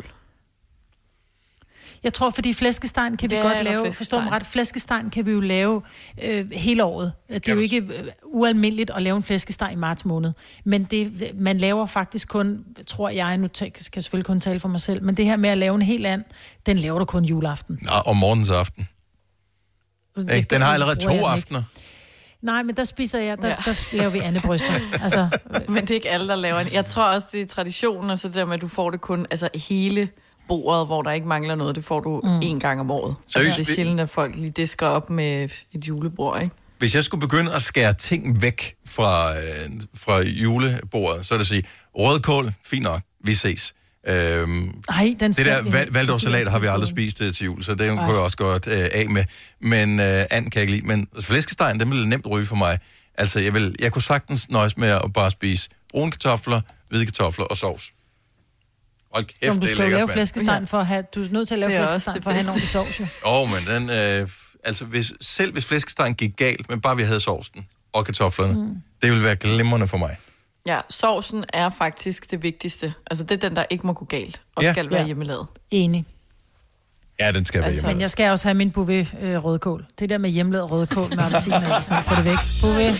Jeg tror, fordi flæskestegen kan vi ja, godt lave, forstå mig ret, flæskestegen kan vi jo lave øh, hele året. Det er jo ikke øh, ualmindeligt at lave en flæskesteg i marts måned. Men det, man laver faktisk kun, tror jeg, nu kan jeg selvfølgelig kun tale for mig selv, men det her med at lave en helt and, den laver du kun juleaften. Nå, om morgens aften. Den, den har allerede to aftener. Nej, men der spiser jeg, der, ja. der laver vi andebryster. Altså, men det er ikke alle, der laver en. Jeg tror også, det er traditionen, og så der med, at du får det kun altså hele bordet, hvor der ikke mangler noget. Det får du mm. én gang om året. Altså, det er sjældent, at folk lige disker op med et julebord, ikke? Hvis jeg skulle begynde at skære ting væk fra, øh, fra julebordet, så er det at sige, rødkål, fint nok, vi ses. Øhm, Ej, den det der val- valdårssalat har vi aldrig spist uh, til jul, så det kunne jeg også godt uh, af med. Men uh, and kan jeg ikke lide. Men flæskestegen, den ville nemt ryge for mig. Altså, jeg, vil, jeg kunne sagtens nøjes med at bare spise brune kartofler, hvide kartofler og sovs. Hold kæft, Jamen, det er lækkert, du skal lave mand. flæskestegen for at have... Du er nødt til at lave flæskestegen for at have en ordentlig sovs, jo. Åh, oh, men den... Øh, altså, hvis, selv hvis flæskestegen gik galt, men bare vi havde sovsen og kartoflerne, mm. det ville være glimrende for mig. Ja, sovsen er faktisk det vigtigste. Altså, det er den, der ikke må gå galt, og Ja. skal være Ja. hjemmelavet. Enig. Ja, den skal være Altså, hjemme. men jeg skal også have min bouvet øh, rødkål. Det der med hjemmelavet rødkål med appelsiner, og sådan få det væk. Bouvet.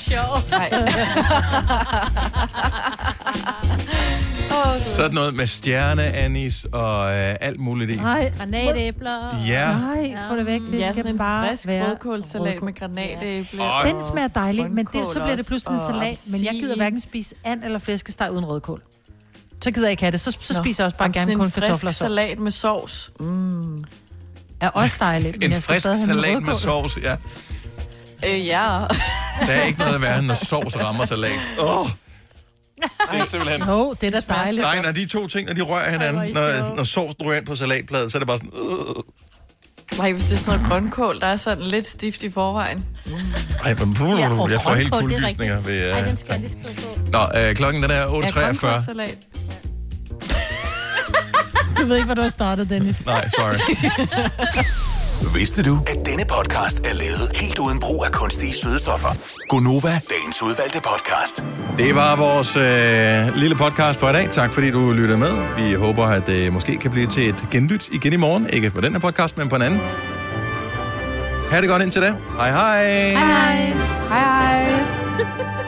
Sådan noget med stjerneanis og øh, alt muligt i. Nej, granatæbler. Ja. Nej, få det væk. Det Ja, skal sådan en bare frisk være rødkålsalat rødkål. med granatæble. Ja. Den smager dejlig, men det, så bliver det pludselig en og salat. Men jeg gider hverken spise and eller flæskesteg uden rødkål. Så gider jeg ikke have det. Så, så Nå, spiser jeg også bare jamen, gerne sådan kun en frisk kartofler og sovs. salat med sovs. Mm. Er også dejligt, men En jeg skal frisk stadig have min salat med rødkål. sovs, ja. Øh, ja. Der er ikke noget værre, når sovs rammer salat. Åh, oh, det er simpelthen... Jo, det er da dejligt. Nej, når de to ting, når de rører hinanden, Ej, hvor er I når, sjove. når sovsen ryger ind på salatbladet, så er det bare sådan... Øh. Nej, hvis det er sådan noget grønkål, der er sådan lidt stift i forvejen. Mm. Ej, men puh, Ja, og jeg får helt grønkål, det er kuldegysninger ved... Ej, Uh... den skal jeg lige skrive på. Nå, øh, klokken den er otte Ja, treogfyrre. grønkålsalat. Du ved ikke, hvor du har startet, Dennis. Nej, sorry. Vidste du, at denne podcast er lavet helt uden brug af kunstige sødestoffer? Gonova, dagens udvalgte podcast. Det var vores øh, lille podcast for i dag. Tak fordi du lyttede med. Vi håber, at det måske kan blive til et genlyt igen i morgen. Ikke på den her podcast, men på en anden. Ha' det godt indtil da. Hej hej. Hej hej. Hej hej.